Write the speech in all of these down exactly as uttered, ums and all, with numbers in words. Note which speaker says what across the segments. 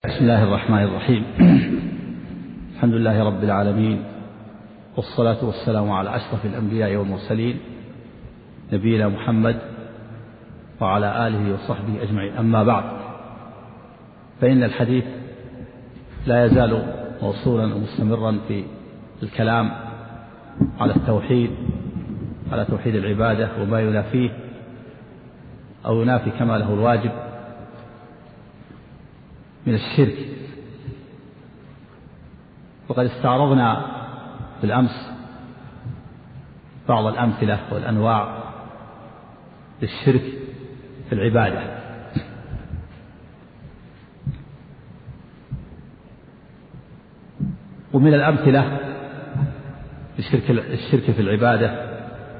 Speaker 1: بسم الله الرحمن الرحيم. الحمد لله رب العالمين، والصلاة والسلام على أشرف الأنبياء والمرسلين نبينا محمد وعلى آله وصحبه أجمعين. أما بعد، فإن الحديث لا يزال موصولا ومستمرا في الكلام على التوحيد، على توحيد العبادة وما ينافيه أو ينافي كماله الواجب من الشرك. وقد استعرضنا بالأمس بعض الأمثلة والأنواع للشرك في العبادة. ومن الأمثلة للشرك الشرك في العبادة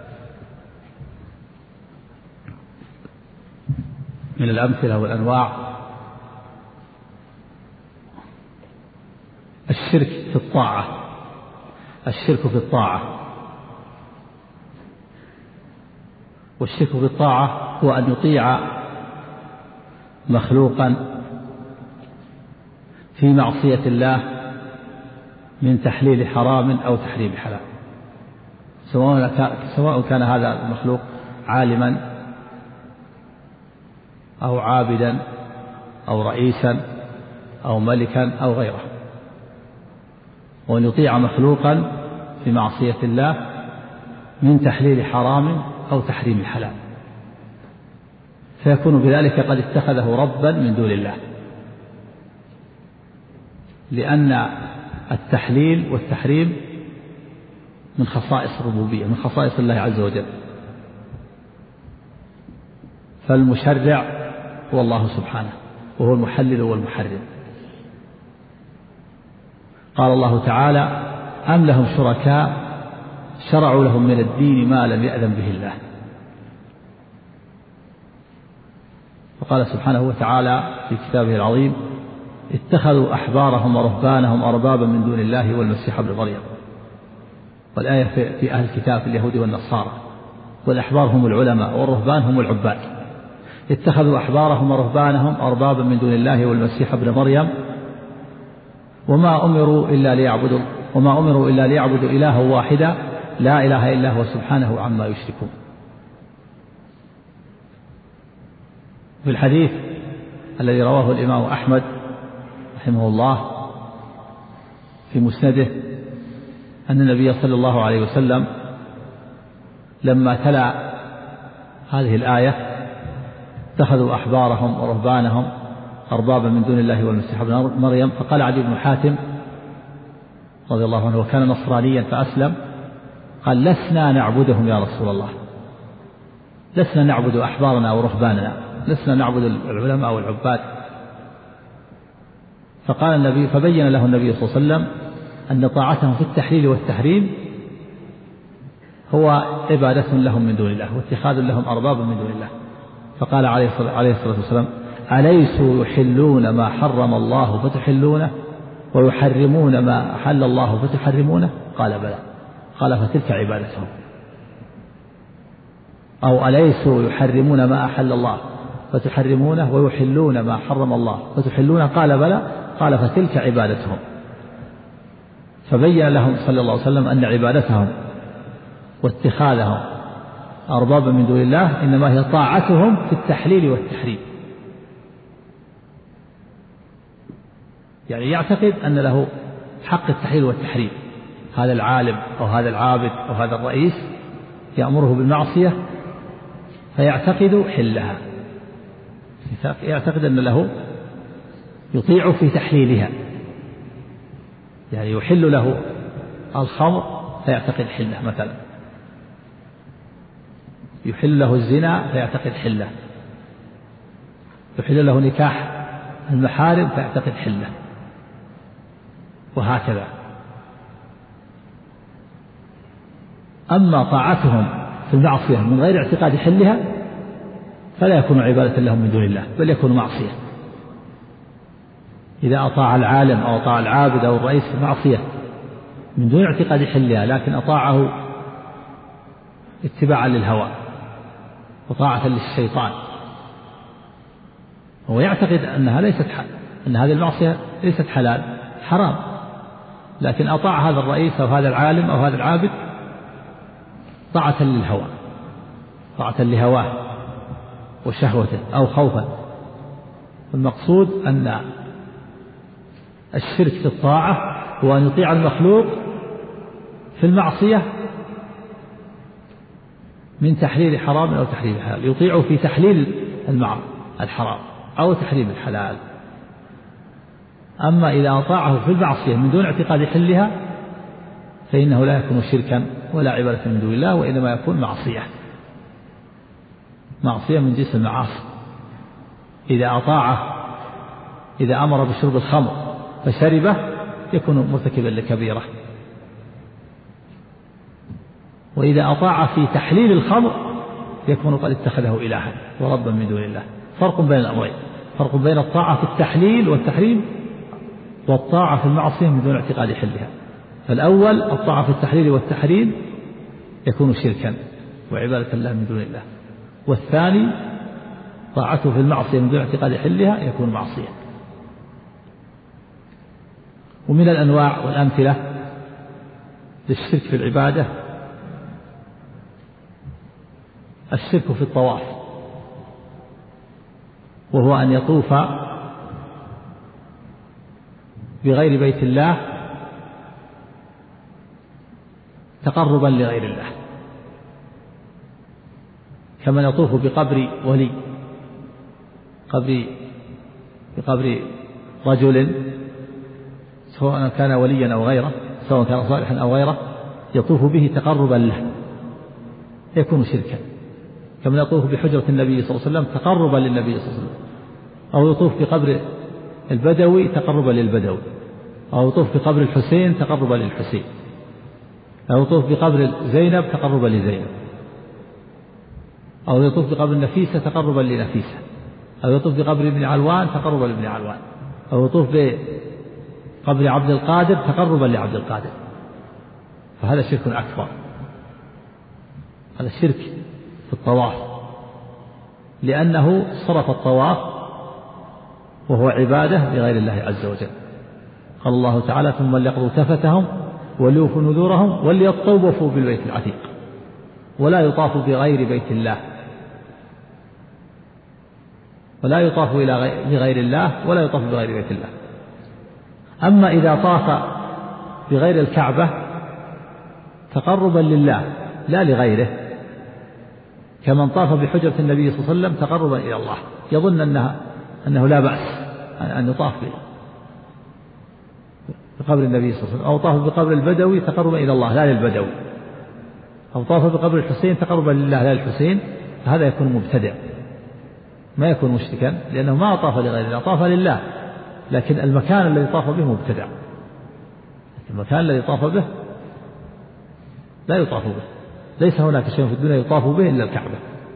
Speaker 1: من الأمثلة والأنواع الشرك في الطاعة. الشرك في الطاعة والشرك في الطاعة هو أن يطيع مخلوقا في معصية الله من تحليل حرام أو تحريم حلال، سواء كان هذا المخلوق عالما أو عابدا أو رئيسا أو ملكا أو غيره. وأن يطيع مخلوقا في معصية الله من تحليل حرام أو تحريم حلال، فيكون بذلك قد اتخذه ربا من دون الله، لأن التحليل والتحريم من خصائص الربوبية، من خصائص الله عز وجل، فالمشرع هو الله سبحانه، وهو المحلل والمحرم. قال الله تعالى: أم لهم شركاء شرعوا لهم من الدين ما لم يأذن به الله. وقال سبحانه وتعالى في كتابه العظيم: اتخذوا أحبارهم ورهبانهم أربابا من دون الله والمسيح ابن مريم. والآية في أهل الكتاب اليهود والنصارى، والأحبار هم العلماء والرهبان هم العباد. اتخذوا أحبارهم ورهبانهم أربابا من دون الله والمسيح ابن مريم وما أمروا إلا ليعبدوا وما أمروا إلا ليعبدوا إلها واحدا لا إله إلا هو سبحانه عما يشركون. في الحديث الذي رواه الإمام أحمد رحمه الله في مسنده أن النبي صلى الله عليه وسلم لما تلا هذه الآية: اتخذوا أحبارهم ورهبانهم أربابا من دون الله والمسيح ابن مريم، فقال عدي بن حاتم رضي الله عنه وكان نصرانيا فأسلم، قال: لسنا نعبدهم يا رسول الله، لسنا نعبد أحبارنا ورهباننا، لسنا نعبد العلماء والعباد. فقال النبي فبين له النبي صلى الله عليه وسلم أن طاعتهم في التحليل والتحريم هو عبادة لهم من دون الله واتخاذ لهم أربابا من دون الله. فقال عليه الصلاة والسلام: أليسوا يحلون ما حرم الله فتحلونه ويحرمون ما أحل الله فتحرمونه؟ قال: بلى. قال: فتلك عبادتهم. أو أليسوا يحرمون ما أحل الله فتحرمونه ويحلون ما حرم الله فتحلونه؟ قال: بلى. قال: فتلك عبادتهم. فبين لهم صلى الله عليه وسلم أن عبادتهم واتخاذهم أربابا من دون الله إنما هي طاعتهم في التحليل والتحريم، يعني يعتقد أن له حق التحليل والتحريم. هذا العالم أو هذا العابد أو هذا الرئيس يأمره بالمعصية فيعتقد حلها، يعتقد أن له يطيع في تحليلها، يعني يحل له الخمر فيعتقد حله، مثلا يحل له الزنا فيعتقد حله، يحل له نكاح المحارم فيعتقد حله، وهكذا. أما طاعتهم في المعصية من غير اعتقاد حلها فلا يكون عبادة لهم من دون الله، بل يكون معصية. إذا أطاع العالم أو أطاع العابد أو الرئيس في معصية من دون اعتقاد حلها، لكن أطاعه اتباعا للهوى وطاعة للشيطان، هو يعتقد أنها ليست أن هذه المعصية ليست حلال، حرام، لكن أطاع هذا الرئيس أو هذا العالم أو هذا العابد طاعة للهوى، طاعة لهواه وشهوته أو خوفا. المقصود أن الشرك في الطاعة هو أن يطيع المخلوق في المعصية من تحليل حرام أو تحليل حلال، يطيعه في تحليل الحرام أو تحريم الحلال. أما إذا أطاعه في المعصية من دون اعتقاد حلها فإنه لا يكون شركا ولا عبادة من دون الله، وإنما يكون معصية، معصية من جنس المعاصي. إذا أطاعه، إذا أمر بشرب الخمر فشربه يكون مرتكبا لكبيرة، وإذا أطاع في تحليل الخمر يكون قد اتخذه إلها وربا من دون الله. فرق بين الأمرين، فرق بين الطاعة في التحليل والتحريم والطاعة في المعصية من دون اعتقاد حلها. فالأول الطاعة في التحليل والتحريم يكون شركا وعبادة الله من دون الله، والثاني طاعته في المعصية من دون اعتقاد حلها يكون معصية. ومن الأنواع والأمثلة للشرك في العبادة الشرك في الطواف، وهو أن يطوف بغير بيت الله تقربا لغير الله، كما يطوف بقبر ولي، قبر بقبر رجل سواء كان وليا أو غيره، سواء كان صالحا أو غيره، يطوف به تقربا له يكون شركا. كما يطوف بحجرة النبي صلى الله عليه وسلم تقربا للنبي صلى الله عليه وسلم، أو يطوف بقبر البدوي تقربا للبدوي، أو يطوف بقبر الحسين تقربا للحسين، أو يطوف بقبر زينب تقربا لزينب، أو يطوف بقبر النفيسة تقربا لنفيسة، أو يطوف بقبر ابن علوان تقربا لابن علوان، أو يطوف بقبر عبد القادر تقربا لعبد القادر. فهذا شرك أكبر، هذا الشرك في الطواف، لأنه صرف الطواف وهو عبادة لغير الله عز وجل. قال الله تعالى: ثم ليقضوا تفتهم وليوفوا نذورهم وليطوفوا بالبيت العتيق. ولا يطاف بغير بيت الله، ولا يطاف إلى بغير الله، ولا يطاف بغير بيت الله. أما إذا طاف بغير الكعبة تقربا لله لا لغيره، كمن طاف بحجرة النبي صلى الله عليه وسلم تقربا إلى الله، يظن أنها أنه لا بأس أن يطاف بقبر النبي صلى الله عليه وسلم، أو طاف بقبر البدوي تقربا إلى الله لا للبدوي، أو طاف بقبر الحسين تقربا لله لا للحسين، فهذا يكون مبتدع، ما يكون مشركا، لأنه ما طاف لغير الله، طاف لله، لكن المكان الذي طاف به مبتدع. المكان الذي طاف به لا يطاف به، ليس هناك شيء في الدنيا يطاف به إلا الكعبة.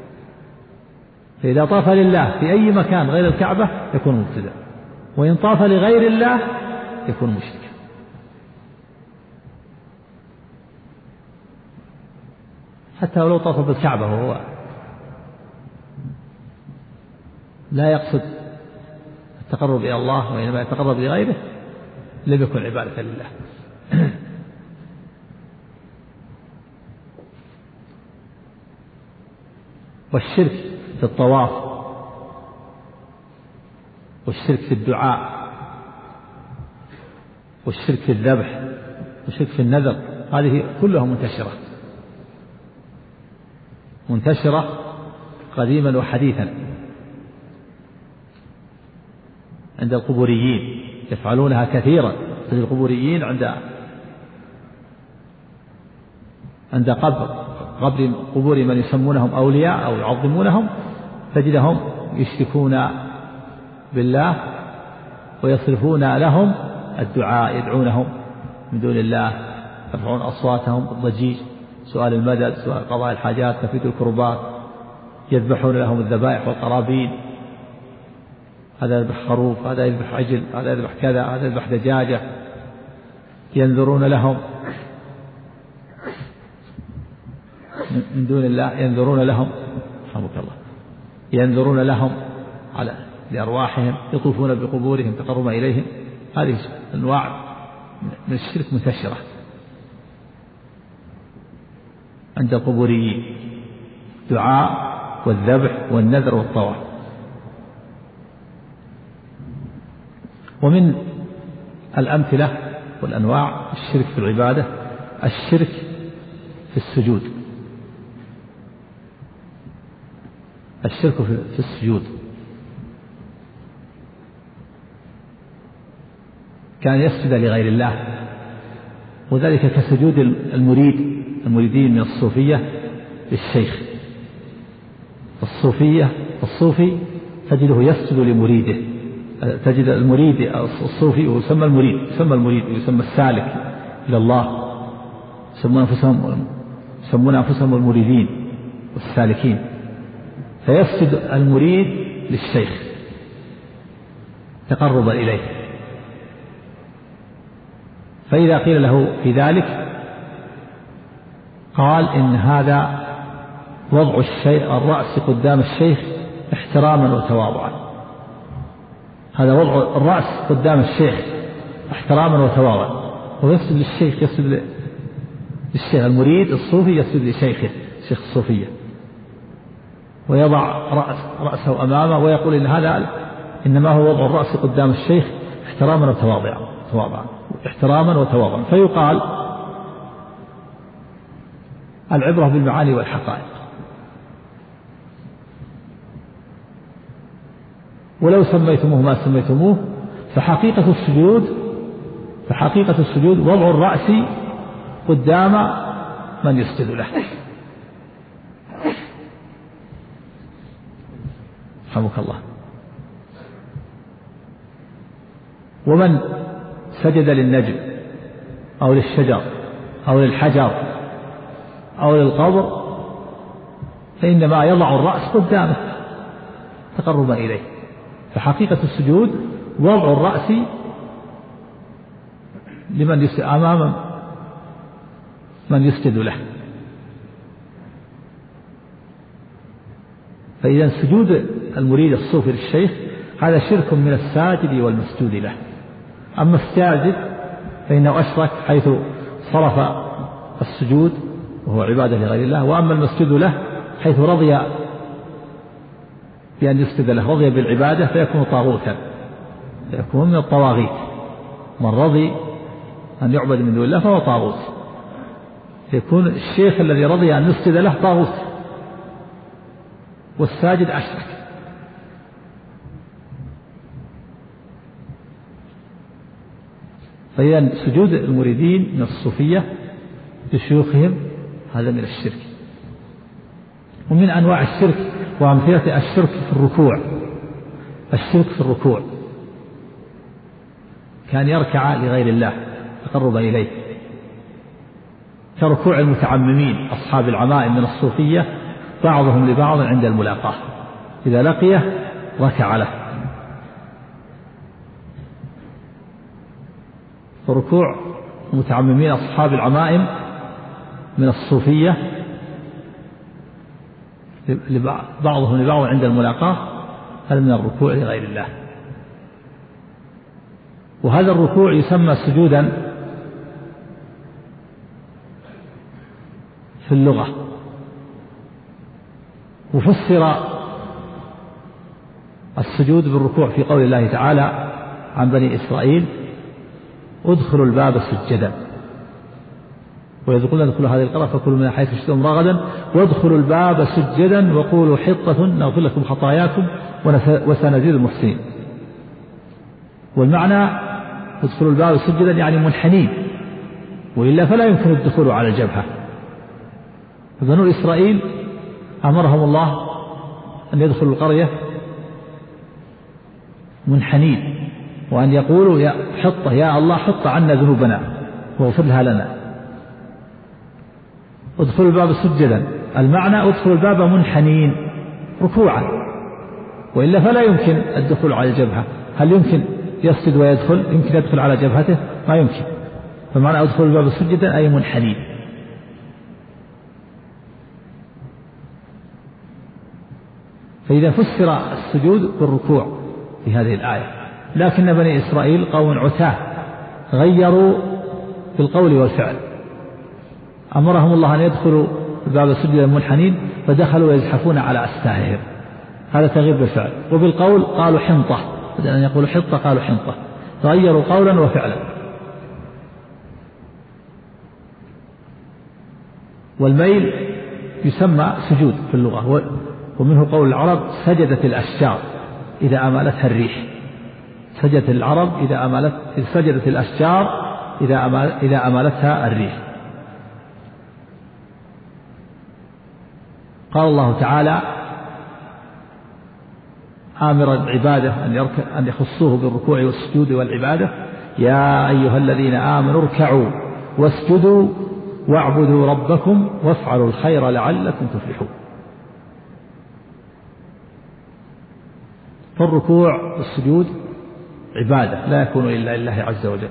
Speaker 1: فإذا طاف لله في أي مكان غير الكعبة يكون مبتدع، وإن طاف لغير الله يكون مشركا. حتى ولو طاف بالكعبة وهو لا يقصد التقرب إلى الله وإنما يتقرب لغيره لم يكن عبادة لله. والشرك في الطواف، والشرك في الدعاء، والشرك في الذبح، والشرك في النذر، هذه كلها منتشرة منتشرة قديما وحديثا عند القبوريين، يفعلونها كثيرا. تجد القبوريين عند عند قبر قبر قبور من يسمونهم أولياء أو يعظمونهم، تجدهم يشركون بالله ويصرفون لهم الدعاء، يدعونهم من دون الله، يرفعون أصواتهم بالضجيج، سؤال المدد، سؤال قضاء الحاجات، تفيد الكربات، يذبحون لهم الذبائح والقرابين، هذا يذبح خروف، هذا يذبح عجل، هذا يذبح كذا، هذا يذبح دجاجة، ينذرون لهم من دون الله، ينذرون لهم رحمك الله ينذرون لهم على لأرواحهم، يطوفون بقبورهم تقربا إليهم. هذه أنواع من الشرك منتشرة عند القبوريين، دعاء والذبح والنذر والطواف. ومن الأمثلة والأنواع الشرك في العبادة الشرك في السجود، الشرك في السجود كان يسجد لغير الله، وذلك كسجود المريد المريدين من الصوفية للشيخ. الصوفية الصوفي تجده يسجد لمريده، تجد المريد الصوفي ويسمى المريد يسمى المريد ويسمى السالك إلى الله، يسمون أنفسهم يسمون أنفسهم المريدين والسالكين. فيسجد المريد للشيخ تقربا إليه، فإذا قيل له في ذلك قال إن هذا وضع الشيء الرأس قدام الشيخ احتراما وتواضعا، هذا وضع الرأس قدام الشيخ احتراما وتواضعا. ويسجد للشيخ، يسجد للشيخ المريد الصوفي يسجد لشيخه شيخ الصوفية، ويضع رأس رأسه أمامه ويقول إن هذا إنما هو وضع الرأس قدام الشيخ احتراما وتواضعا تواضعا احتراما وتواضعا. فيقال العبرة بالمعاني والحقائق. ولو سميتموه ما سميتموه فحقيقة السجود فحقيقة السجود وضع الرأس قدام من يسجد له. رحمك الله. ومن سجد للنجم أو للشجر أو للحجر أو للقبر فإنما يضع الرأس قدامه تقربا إليه. فحقيقة السجود وضع الرأس لمن يسجد أمام من يسجد له. فإذا سجود المريد الصوفي للشيخ هذا شرك من الساجد والمسجود له. أما الساجد فإنه أشرك حيث صرف السجود وهو عبادة لغير الله، وأما المسجود له حيث رضي بأن يسجد له، رضي بالعبادة فيكون طاغوتا، فيكون من الطواغيت. من رضي أن يعبد من دون الله فهو طاغوت، يكون الشيخ الذي رضي أن يسجد له طاغوت، والساجد أشرك. فإذا سجود المريدين من الصوفية لشيوخهم هذا من الشرك. ومن أنواع الشرك وأمثلة الشرك في الركوع، الشرك في الركوع كان يركع لغير الله تقرب إليه، كركوع المتعممين أصحاب العمائم من الصوفية بعضهم لبعض عند الملاقاة، إذا لقيه ركع له. فركوع المتعممين أصحاب العمائم من الصوفية بعضهم لبعض عند الملاقاة هذا من الركوع لغير الله. وهذا الركوع يسمى سجودا في اللغة، وفسر السجود بالركوع في قول الله تعالى عن بني إسرائيل ادخلوا الباب سجدا، ويقولون ادخلوا هذه القرية فكلوا منها حيث شئتم رغدا وادخلوا الباب سجدا وقولوا حطة نغفر لكم خطاياكم وسنزيد المحسنين. والمعنى ادخلوا الباب سجدا يعني منحنين، وإلا فلا يمكن الدخول على الجبهة. فبنو إسرائيل أمرهم الله أن يدخلوا القرية منحنين، وأن يقولوا يا حطة يا الله حط عنا ذنوبنا واغفر لها لنا. ادخلوا الباب سجدا المعنى ادخلوا الباب منحنين ركوعا، وإلا فلا يمكن الدخول على الجبهة. هل يمكن يسجد ويدخل؟ يمكن يدخل على جبهته؟ ما يمكن. فمعنى ادخلوا الباب سجدا أي منحنين. فإذا فسر السجود بالركوع في هذه الآية. لكن بني إسرائيل قوم عتاة غيروا في القول والفعل، أمرهم الله أن يدخلوا باب سجدا منحنين فدخلوا يزحفون على أستاههم، هذا تغيير بالفعل. وبالقول قالوا حنطة، بدل أن يقولوا حنطة قالوا حنطة، تغيروا قولا وفعلا. والميل يسمى سجود في اللغة، ومنه قول العرب سجدت الأشجار إذا أمالتها الريح، سجدت العرب إذا أمالت سجدت الأشجار إذا أمال إذا أمالتها الريح. قال الله تعالى آمرا عباده أن, أن يخصوه بالركوع والسجود والعبادة: يا أيها الذين آمنوا اركعوا واسجدوا واعبدوا ربكم وافعلوا الخير لعلكم تفلحون. فالركوع والسجود عبادة لا يكون إلا لله عز وجل.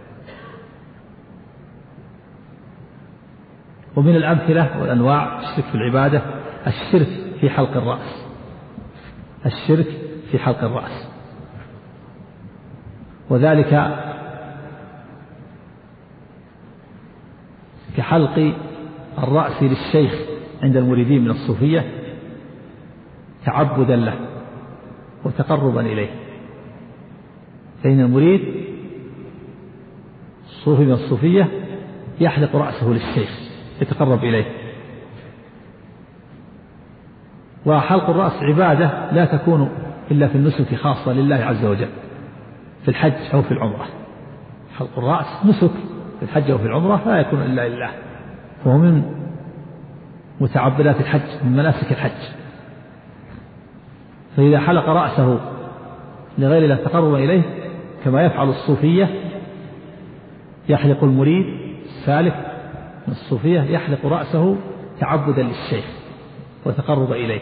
Speaker 1: ومن الأمثلة والأنواع الشرك في العبادة الشرك في حلق الرأس، الشرك في حلق الرأس، وذلك كحلق الرأس للشيخ عند المريدين من الصوفية تعبدا له وتقربا إليه، فإن المريد الصوفي من الصوفية يحلق رأسه للشيخ يتقرب إليه. وحلق الرأس عبادة لا تكون إلا في النسك خاصة لله عز وجل، في الحج أو في العمرة. حلق الرأس نسك في الحج أو في العمرة لا يكون إلا لله، وهو من متعبدات الحج، من مناسك الحج. فإذا حلق رأسه لغير الله تقرب إليه كما يفعل الصوفية، يحلق المريد السالك من الصوفية يحلق رأسه تعبدا للشيخ وتقرب إليه،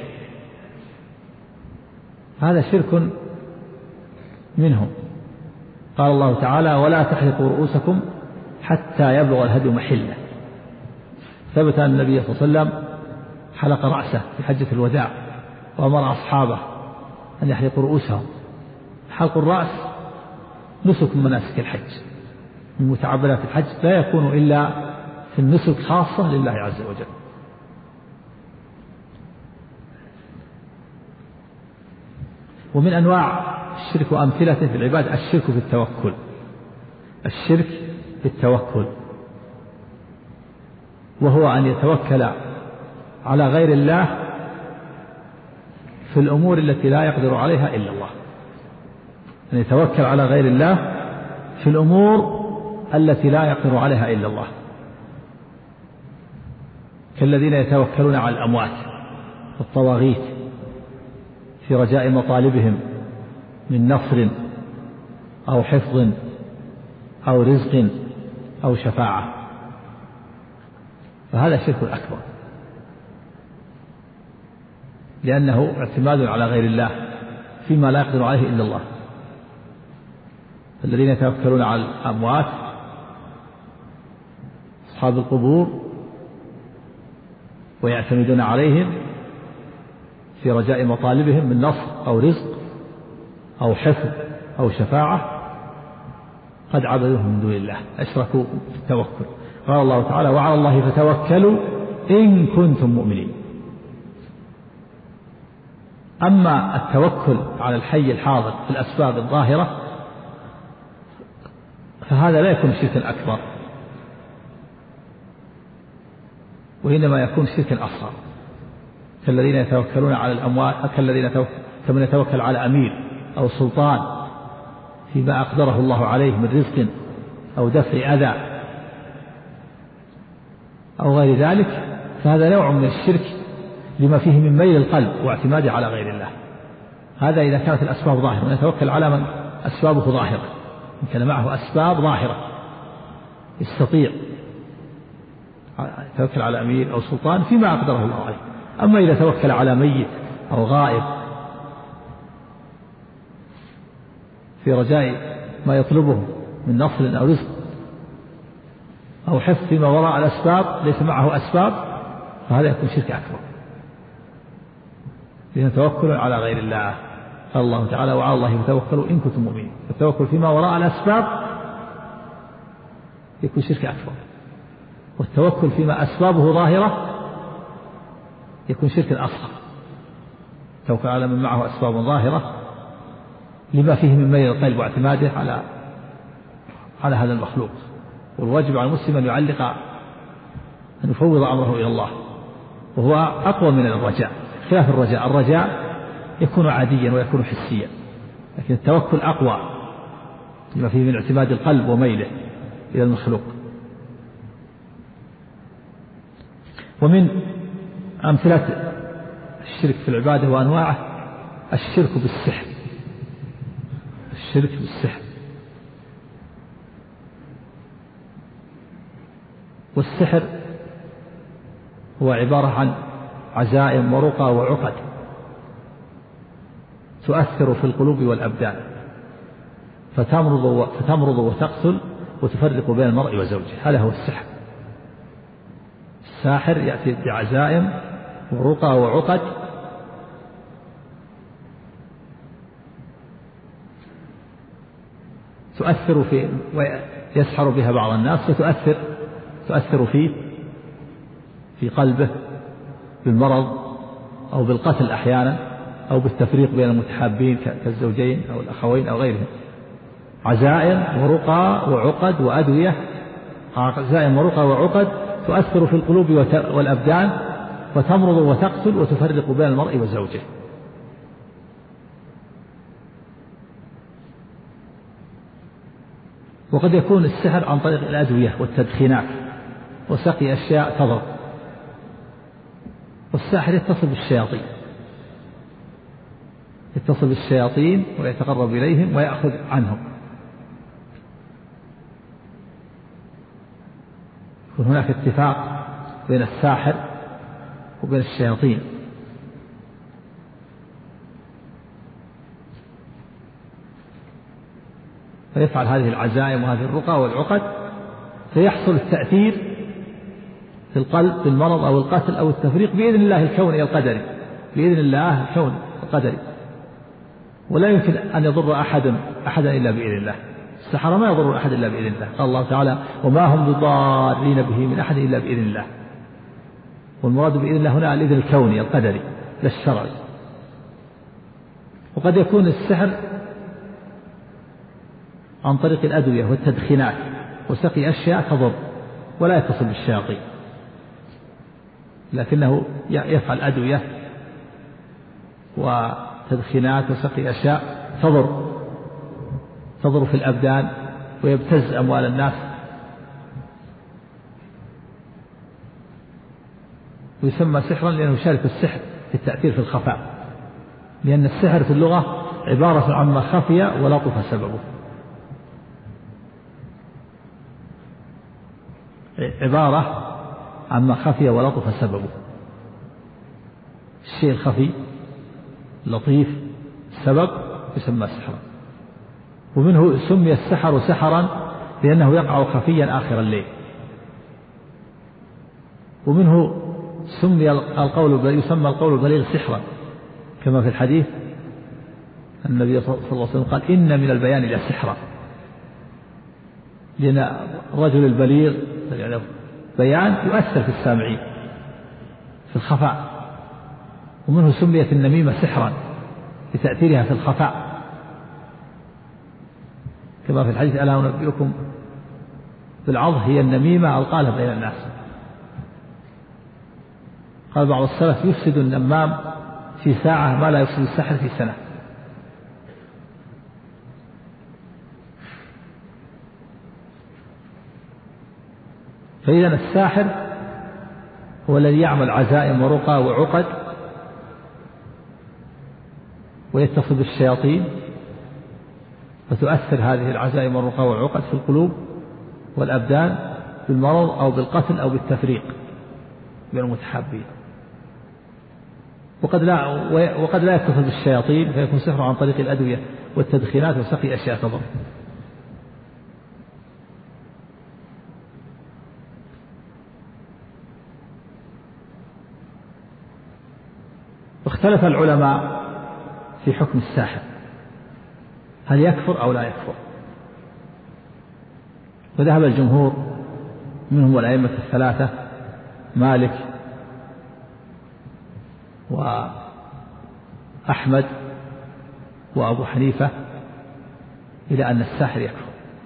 Speaker 1: هذا شرك منهم. قال الله تعالى: ولا تحلقوا رؤوسكم حتى يبلغ الهدي محله. ثبت أن النبي صلى الله عليه وسلم حلق رأسه في حجة الوداع وأمر أصحابه أن يحلقوا رؤوسهم. حلق الرأس نسك من مناسك الحج، من متعبدات الحج، لا يكون إلا في النسك خاصة لله عز وجل. ومن أنواع الشرك وأمثلته في العبادة الشرك في التوكل، الشرك في التوكل، وهو أن يتوكل على غير الله في الأمور التي لا يقدر عليها إلا الله، أن يتوكل على غير الله في الأمور التي لا يقدر عليها إلا الله، كالذين يتوكلون على الأموات والطواغيت في رجاء مطالبهم من نصر أو حفظ أو رزق أو شفاعة، فهذا شرك أكبر، لأنه اعتماد على غير الله فيما لا يقدر عليه إلا الله. الذين يتوكلون على الأموات أصحاب القبور ويعتمدون عليهم في رجاء مطالبهم من نصر أو رزق أو حفظ أو شفاعة قد عبدوهم من دون الله، أشركوا في التوكل. قال الله تعالى: وعلى الله فتوكلوا إن كنتم مؤمنين. أما التوكل على الحي الحاضر في الأسباب الظاهرة فهذا لا يكون شركا أكبر، وإنما يكون شركا أصغر، كالذين يتوكلون على الأموال، كالذين كمن يتوكل على أمير أو سلطان فيما أقدره الله عليه من رزق أو دفع أذى أو غير ذلك، فهذا نوع من الشرك لما فيه من ميل القلب واعتماده على غير الله. هذا إذا كانت الأسباب ظاهرة، ونتوكل على من أسبابه ظاهرة، إن كان معه أسباب ظاهرة يستطيع يتوكل على أمير أو سلطان فيما أقدره الله عليه. أما إذا توكل على ميت أو غائب في رجاء ما يطلبه من نصر أو رزق أو حفظ فيما وراء الأسباب ليس معه أسباب، فهذا يكون شرك أكبر، لأنه توكل على غير الله. قال الله تعالى وعلى الله فتوكلوا إن كنتم مؤمنين. التوكل فيما وراء الأسباب يكون شرك أكبر، والتوكل فيما أسبابه ظاهرة يكون شرك أصغر. توكل على من معه أسباب ظاهرة لما فيه من ميل القلب واعتماده على على هذا المخلوق. والواجب على المسلم أن يعلق أن يفوض أمره إلى الله، وهو أقوى من الرجاء، خلاف الرجاء. الرجاء يكون عاديا ويكون حسيا، لكن التوكل أقوى لما فيه من اعتماد القلب وميله إلى المخلوق. ومن أمثلة الشرك في العبادة وأنواعه الشرك بالسحر. الشرك بالسحر والسحر هو عبارة عن عزائم ورقى وعقد تؤثر في القلوب والأبدان فتمرض فتمرض وتقتل وتفرق بين المرء وزوجه. هذا هو السحر. الساحر يأتي بعزائم ورقى وعقد تؤثر في ويسحر بها بعض الناس، وتؤثر تؤثر فيه في قلبه بالمرض أو بالقتل أحيانا، أو بالتفريق بين المتحابين كالزوجين أو الأخوين أو غيرهم. عزائم ورقى وعقد وأدوية. عزائم ورقى وعقد تؤثر في القلوب والأبدان وتمرض وتقتل وتفرق بين المرء وزوجه. وقد يكون السحر عن طريق الأدوية والتدخينات وسقي أشياء تضر. والساحر يتصل بالشياطين يتصل بالشياطين ويتقرب إليهم ويأخذ عنهم. يكون هناك اتفاق بين الساحر وبين الشياطين. فيفعل هذه العزائم وهذه الرقى والعقد فيحصل التأثير في القلب بالمرض أو القتل أو التفريق بإذن الله الكوني القدري، بإذن الله الكوني القدري. ولا يمكن أن يضر أحد أحدا إلا بإذن الله. السحرة ما يضر أحد إلا بإذن الله. قال الله تعالى وما هم بضارين به من أحد إلا بإذن الله. والمراد بإذن الله هنا الإذن الكوني القدري لا الشرعي. وقد يكون السحر عن طريق الأدوية والتدخينات وسقي أشياء تضر ولا يتصل بالشياطين، لكنه يفعل أدوية وتدخينات وسقي أشياء تضر تضر في الأبدان ويبتز أموال الناس. ويسمى سحرا لأنه يشارك السحر في التأثير في الخفاء، لأن السحر في اللغة عبارة عما خفي ولطف سببه. عبارة عما خفي ولطف سببه. الشيء الخفي لطيف السبب يسمى سحرا. ومنه سمي السحر سحرا لأنه يقع خفيا آخر الليل. ومنه سمي القول يسمى القول البليغ سحرا، كما في الحديث النبي صلى الله عليه وسلم قال إن من البيان لسحرا، لأن الرجل البليغ يعني بيان يؤثر في السامعين في الخفاء. ومنه سميت النميمة سحرا لتأثيرها في الخفاء، كما في الحديث ألا أنبئكم بالعظ هي النميمة ألقاها بين الناس. قال بعض السلف يفسد النمام في ساعة ما لا يفسد السحر في سنة. فإذا الساحر هو الذي يعمل عزائم ورقى وعقد ويتصل بالشياطين فتؤثر هذه العزائم والرقى والعقد في القلوب والأبدان بالمرض أو بالقتل أو بالتفريق بين المتحابين. وقد لا وقد لا يتصل بالشياطين فيكون سحر عن طريق الأدوية والتدخينات وسقي أشياء تضر. واختلف العلماء في حكم الساحر، هل يكفر أو لا يكفر؟ وذهب الجمهور منهم الأئمة الثلاثة مالك وأحمد وأبو حنيفة إلى أن الساحر يكفر.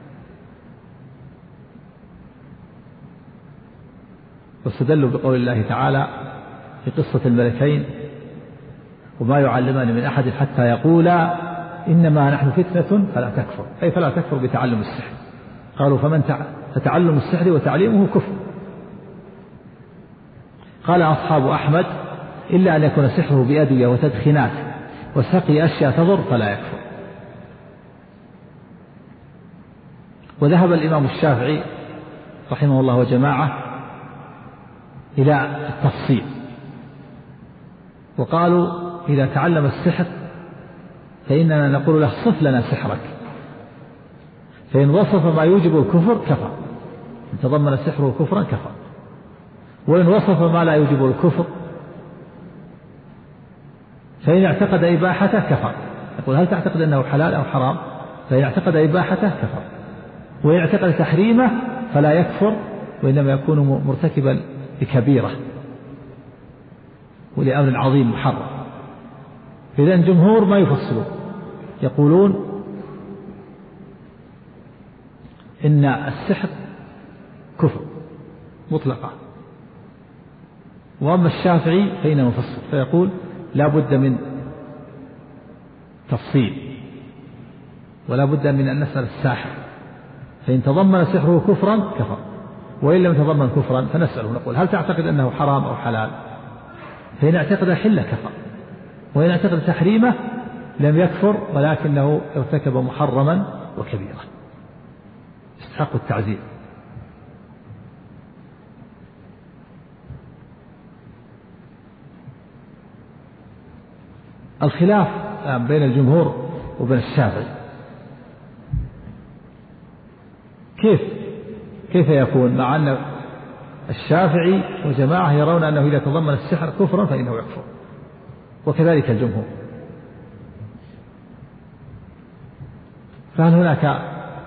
Speaker 1: واستدلوا بقول الله تعالى في قصة الملكين وما يعلمان من أحد حتى يقولا إنما نحن فتنة فلا تكفر، أي فلا تكفر بتعلم السحر. قالوا فمن فتعلم السحر وتعليمه كفر. قال أصحاب أحمد إلا أن يكون سحره بأدوية وتدخينات وسقي أشياء تضر فلا يكفر. وذهب الإمام الشافعي رحمه الله وجماعة إلى التفصيل، وقالوا إذا تعلم السحر فإننا نقول له صف لنا سحرك، فإن وصف ما يوجب الكفر كفر، إن تضمن سحره كفرا كفر، وإن وصف ما لا يوجب الكفر فإن اعتقد إباحته كفر. يقول هل تعتقد أنه حلال أو حرام؟ فإن اعتقد إباحته كفر، وإن اعتقد تحريمه فلا يكفر، وإنما يكون مرتكبا لكبيرة ولأمر عظيم محرم. إذن الجمهور ما يفصلون، يقولون إن السحر كفر مطلقا. وأما الشافعي فإنه مفصل، فيقول لا بد من تفصيل، ولا بد من أن نسأل الساحر، فإن تضمن سحره كفرا كفر، وإن لم يتضمن كفرا فنسأله نقول هل تعتقد أنه حرام أو حلال؟ فإن اعتقد حله كفر، وإن اعتقد تحريمه لم يكفر ولكنه ارتكب محرما وكبيرا يستحق التعزير. الخلاف بين الجمهور وبين الشافعي كيف كيف يكون، مع أن الشافعي وجماعة يرون أنه إذا تضمن السحر كفرا فإنه يكفر، وكذلك الجمهور. فهل هناك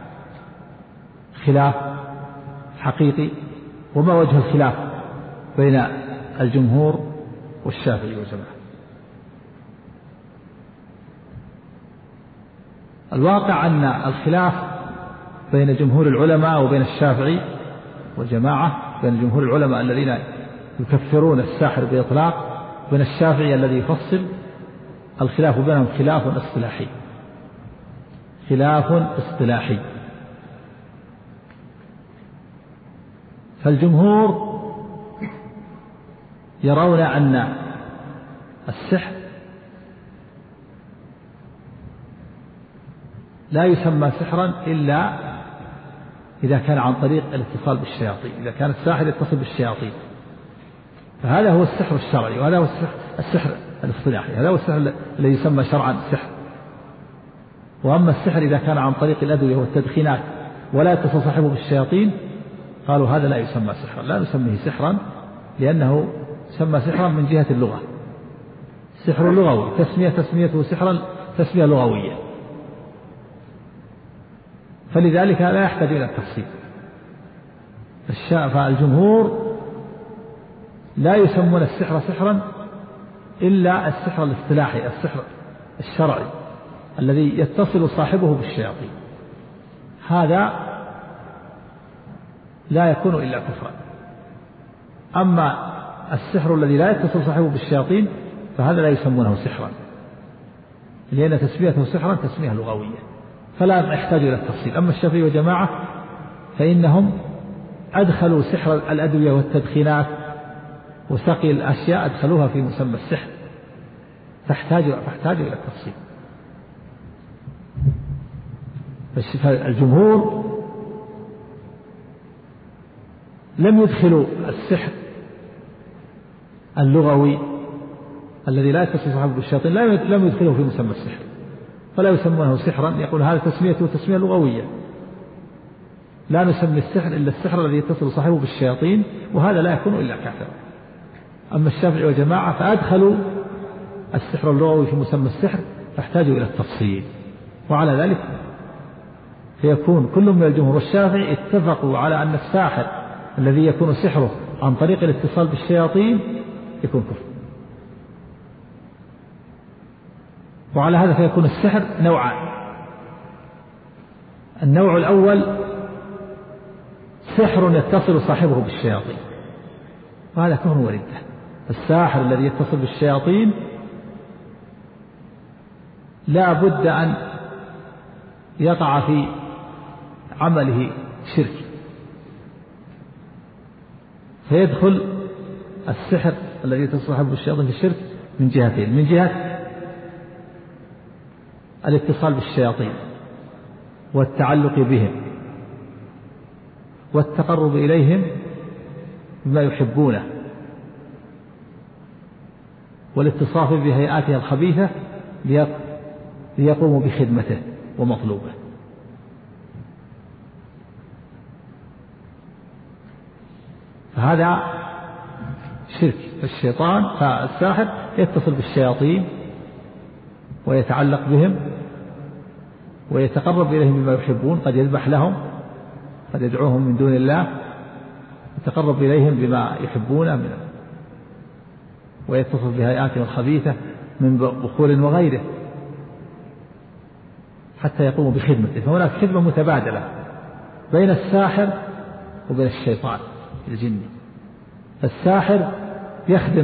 Speaker 1: خلاف حقيقي؟ وما وجه الخلاف بين الجمهور والشافعي والجماعة؟ الواقع أن الخلاف بين جمهور العلماء وبين الشافعي والجماعة، بين جمهور العلماء الذين يكفرون الساحر بإطلاق وبين الشافعي الذي يفصل، الخلاف بينهم خلاف اصطلاحي خلاف اصطلاحي فالجمهور يرون أن السحر لا يسمى سحرا إلا إذا كان عن طريق الاتصال بالشياطين، إذا كان الساحر يتصل بالشياطين، فهذا هو السحر الشرعي، وهذا هو السحر, السحر الاصطلاحي، هذا هو السحر الذي يسمى شرعا سحر. وأما السحر إذا كان عن طريق الأدوية والتدخينات ولا يتصل صاحبه بالشياطين، قالوا هذا لا يسمى سحرا، لا نسميه سحرا لأنه يسمى سحرا من جهة اللغة، السحر اللغوي، تسمية تسميته سحرا تسمية لغوية، فلذلك لا يحتاج إلى التفصيل. فالجمهور لا يسمون السحر سحرا إلا السحر الاصطلاحي، السحر الشرعي الذي يتصل صاحبه بالشياطين، هذا لا يكون إلا كفرا. أما السحر الذي لا يتصل صاحبه بالشياطين فهذا لا يسمونه سحرا، لأن تسميته سحرا تسمية لغوية، فلا يحتاج إلى التفصيل. أما الشافعي وجماعة فإنهم أدخلوا سحر الأدوية والتدخينات وسقي الأشياء أدخلوها في مسمى السحر، فاحتاج فاحتاج إلى التفصيل. فالجمهور لم يدخلوا السحر اللغوي الذي لا يتصل صاحبه بالشياطين، لم يدخله في مسمى السحر، فلا يسمونه سحرا، يقول هذا تسميته تسمية لغوية، لا نسمي السحر إلا السحر الذي يتصل صاحبه بالشياطين، وهذا لا يكون إلا كافرا. أما الشافعي والجماعة فأدخلوا السحر اللغوي في مسمى السحر تحتاج إلى التفصيل. وعلى ذلك فيكون كل من الجمهور والشافعي اتفقوا على أن الساحر الذي يكون سحره عن طريق الاتصال بالشياطين يكون كفر. وعلى هذا فيكون السحر نوعان: النوع الأول سحر يتصل صاحبه بالشياطين، وهذا كفر وردة. الساحر الذي يتصل بالشياطين لا بد أن يقع في عمله شرك، فيدخل السحر الذي يتصل صاحبه بالشياطين في الشرك من جهتين: من جهة الاتصال بالشياطين والتعلق بهم والتقرب إليهم بما يحبونه والاتصاف بهيئاتها الخبيثة ليقوموا بخدمته ومطلوبه. فهذا شرك. الشيطان فالساحر يتصل بالشياطين ويتعلق بهم ويتقرب إليهم بما يحبون، قد يذبح لهم، قد يدعوهم من دون الله، يتقرب إليهم بما يحبونه من ويتصل بهيئاتهم الخبيثة من بخور وغيره حتى يقوموا بخدمته. فهناك خدمة متبادلة بين الساحر وبين الشيطان الجني. الساحر يخدم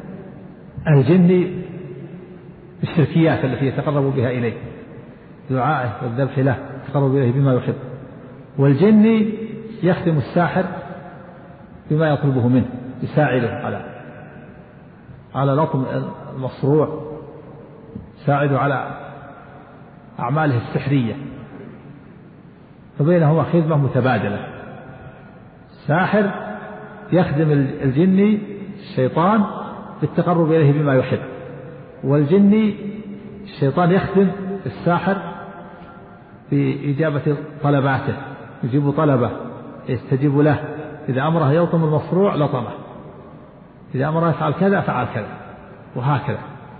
Speaker 1: الجني بالشركيات التي يتقرب بها إليه، دعائه والذبح له، يتقرب إليه بما يحب. والجني يخدم الساحر بما يطلبه منه، يساعده على على لطم المصروع، يساعده على أعماله السحرية. فبينهما خدمة متبادلة. الساحر يخدم الجني الشيطان بالتقرب إليه بما يحب، والجني الشيطان يخدم الساحر بإجابة طلباته، يجيب طلبه، يستجيب له. إذا أمره يلطم المصروع لطمه، إذا أمره يفعل كذا فعل كذا، وهكذا.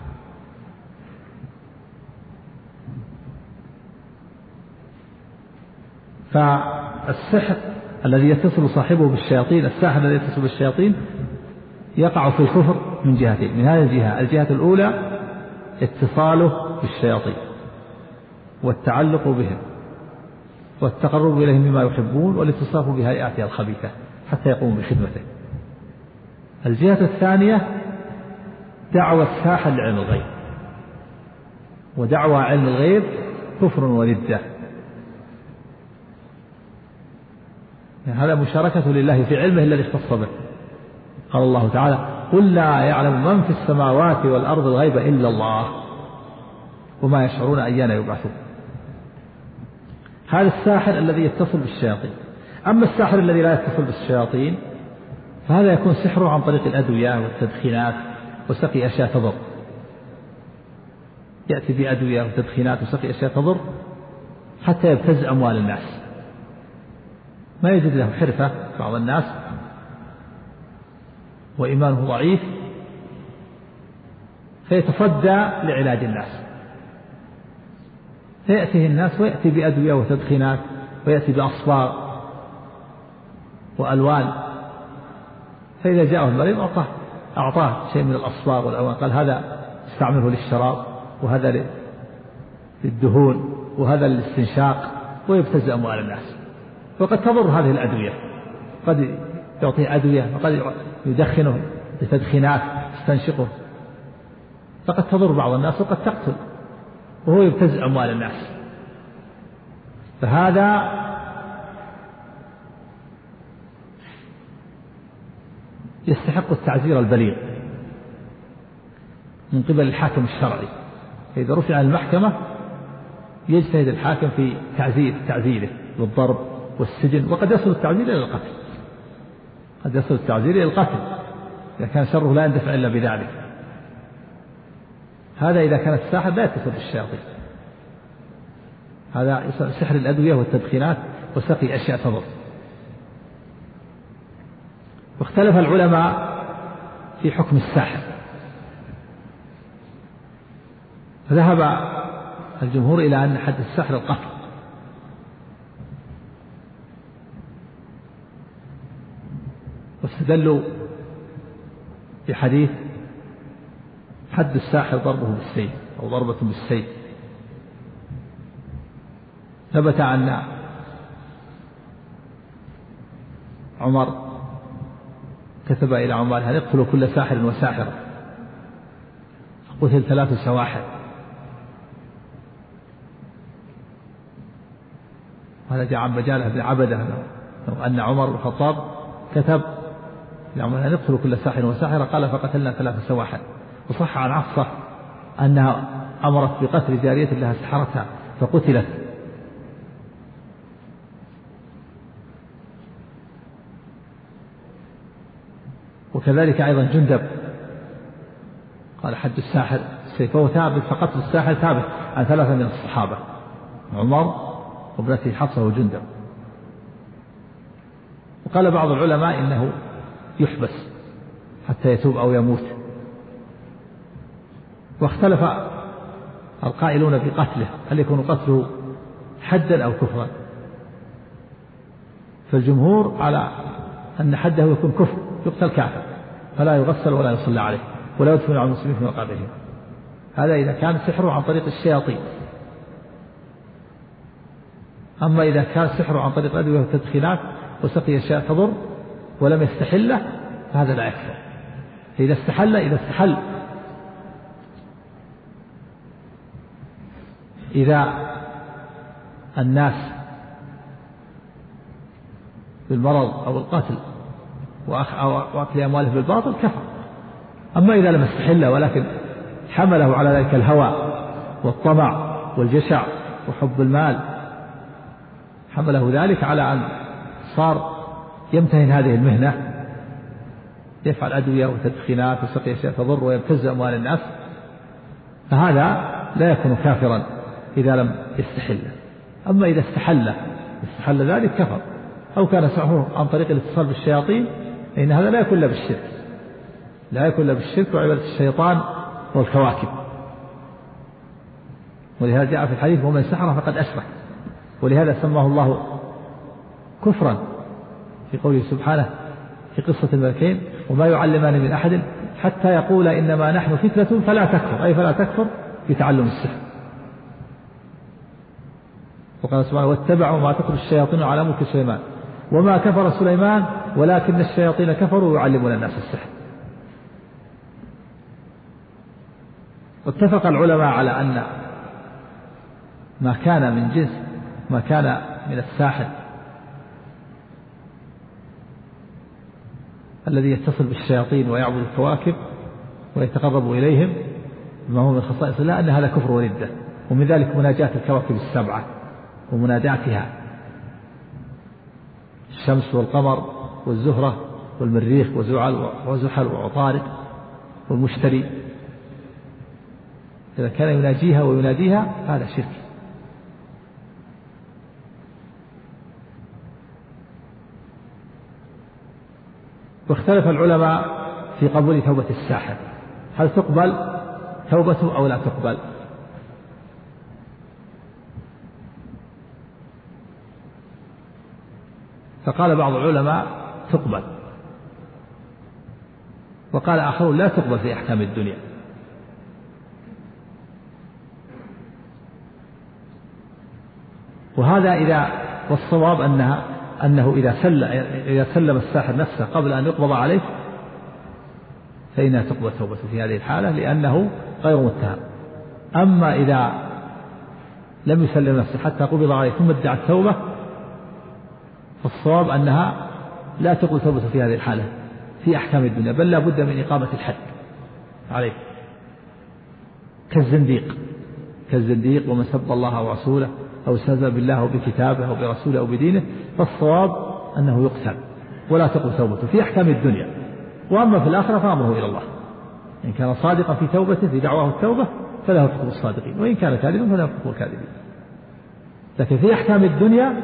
Speaker 1: فالسحر الذي يتصل صاحبه بالشياطين، الساحر الذي يتصل بالشياطين يقع في الكفر من جهتين: من هذه الجهة، الجهة الأولى اتصاله بالشياطين والتعلق بهم والتقرب إليهم بما يحبون والاتصاف بهيئاتها الخبيثة حتى يقوم بخدمته. الجهة الثانية دعوة الساحر لعلم الغيب، ودعوة علم الغيب كفر وردة. هذا مشاركة لله في علمه الذي اختص به. قال الله تعالى: قل لا يعلم من في السماوات والأرض الغيب إلا الله وما يشعرون أيان يبعثون. هذا الساحر الذي يتصل بالشياطين. أما الساحر الذي لا يتصل بالشياطين فهذا يكون سحره عن طريق الأدوية والتدخينات وسقي أشياء تضر. يأتي بأدوية وتدخينات وسقي أشياء تضر حتى يبتز أموال الناس. ما يجد له حرفة بعض الناس وإيمانه ضعيف فيتصدى لعلاج الناس، فيأتيه الناس ويأتي بأدوية وتدخينات ويأتي بأصباغ وألوان، فإذا جاءه المريض أعطاه أعطاه شيء من الأصباغ والألوان، قال هذا استعمله للشراب وهذا للدهون وهذا للاستنشاق، ويبتز أموال الناس. وقد تضر هذه الأدوية، قد يعطيه أدوية وقد يدخنه بتدخينات يستنشقه، فقد تضر بعض الناس وقد تقتل وهو يبتز أموال الناس. فهذا يستحق التعزير البليغ من قبل الحاكم الشرعي. فإذا رفع المحكمة يجتهد الحاكم في تعزير تعزيره بالضرب والسجن، وقد يصل التعزير إلى القتل، قد يصل التعزير إلى القتل إذا كان شره لا يندفع إلا بذلك. هذا إذا كان الساحر لا يتصل بالشياطين، هذا سحر الأدوية والتدخينات وسقي أشياء تضر. واختلف العلماء في حكم الساحر، فذهب الجمهور إلى أن حد السحر القتل، واستدلوا بحديث حد الساحر ضربه بالسيف أو ضربة بالسيف. ثبت أن عمر كتب إلى عمر أن يقتلوا كل ساحر وساحرة، فقتل ثلاث سواحر. هذا جاء عن بجالة بن عبدة أن عمر بن الخطاب كتب إلى عمر أن يقتلوا كل ساحر وساحرة، قال فقتلنا ثلاث سواحر. وصح عن عفصة أنها أمرت بقتل جارية لها سحرتها فقتلت. وكذلك أيضا جندب قال حد الساحر السيف، وهو ثابت، فقتل الساحر ثابت عن ثلاثة من الصحابة، عمر وابنته حفصة وجندب. وقال بعض العلماء إنه يحبس حتى يتوب أو يموت. واختلف القائلون في قتله، هل يكون قتله حدا أو كفرا؟ فالجمهور على أن حده يكون كفر، يقتل كافر فلا يغسل ولا يصلى عليه ولا يدفن على المسلمين في مقابرهم. هذا إذا كان سحره عن طريق الشياطين. أما إذا كان سحره عن طريق الأدوية والتدخينات وسقي أشياء تضر ولم يستحله فهذا لا يكفر. إذا استحل إذا استحل إذا الناس بالمرض أو القتل وأكل أمواله بالباطل كفر. أما إذا لم يستحله ولكن حمله على ذلك الهوى والطمع والجشع وحب المال، حمله ذلك على أن صار يمتهن هذه المهنة، يفعل أدوية وتدخينات وسقي أشياء تضر ويبتز أموال الناس، فهذا لا يكون كافرا إذا لم يستحله. أما إذا استحل استحل ذلك كفر. أو كان سحره عن طريق الاتصال بالشياطين فإن هذا لا يكون إلا بالشرك، لا يكون إلا بالشرك وعبادة الشيطان والكواكب. ولهذا جاء في الحديث ومن سحر فقد أشرك، ولهذا سماه الله كفرا في قوله سبحانه في قصة الملكين وما يعلمان من أحد حتى يقول إنما نحن فتنة فلا تكفر، أي فلا تكفر في تعلم السحر. وقال سبحانه واتبعوا ما تتلو الشياطين على ملك سليمان وما كفر سليمان ولكن الشياطين كفروا يعلمون الناس السحر. واتفق العلماء على أن ما كان من جنس ما كان من الساحر الذي يتصل بالشياطين ويعبد الكواكب ويتقرب إليهم بما هو من خصائص الله أن هذا كفر وردة. ومن ذلك مناجاة الكواكب السبعة ومناداتها، الشمس والقمر والزهرة والمريخ وزعل وزحل وعطارد والمشتري، إذا كان يناجيها ويناديها هذا شرك. واختلف العلماء في قبول توبة الساحر، هل تقبل توبته أو لا تقبل؟ فقال بعض العلماء تقبل، وقال آخرون لا تقبل في أحكام الدنيا. وهذا إذا والصواب أنها أنه إذا سلم إذا سلم الساحر نفسه قبل أن يقبض عليه فإنها تقبل توبته في هذه الحالة لأنه غير متهم. أما إذا لم يسلم نفسه حتى قبض عليه ثم ادعى التوبة فالصواب أنها لا تقبل توبته في هذه الحالة في أحكام الدنيا، بل لا بد من إقامة الحد عليه كالزنديق كالزنديق ومن سب الله ورسوله أو استهزأ بالله أو بكتابه أو برسوله أو بدينه، فالصواب أنه يقتل ولا تقبل توبته في أحكام الدنيا. وأما في الآخرة فأمره إلى الله، إن كان صادقا في توبته في دعواه التوبة فله حكم الصادقين، وإن كان كاذبا فله حكم الكاذبين. لكن في أحكام الدنيا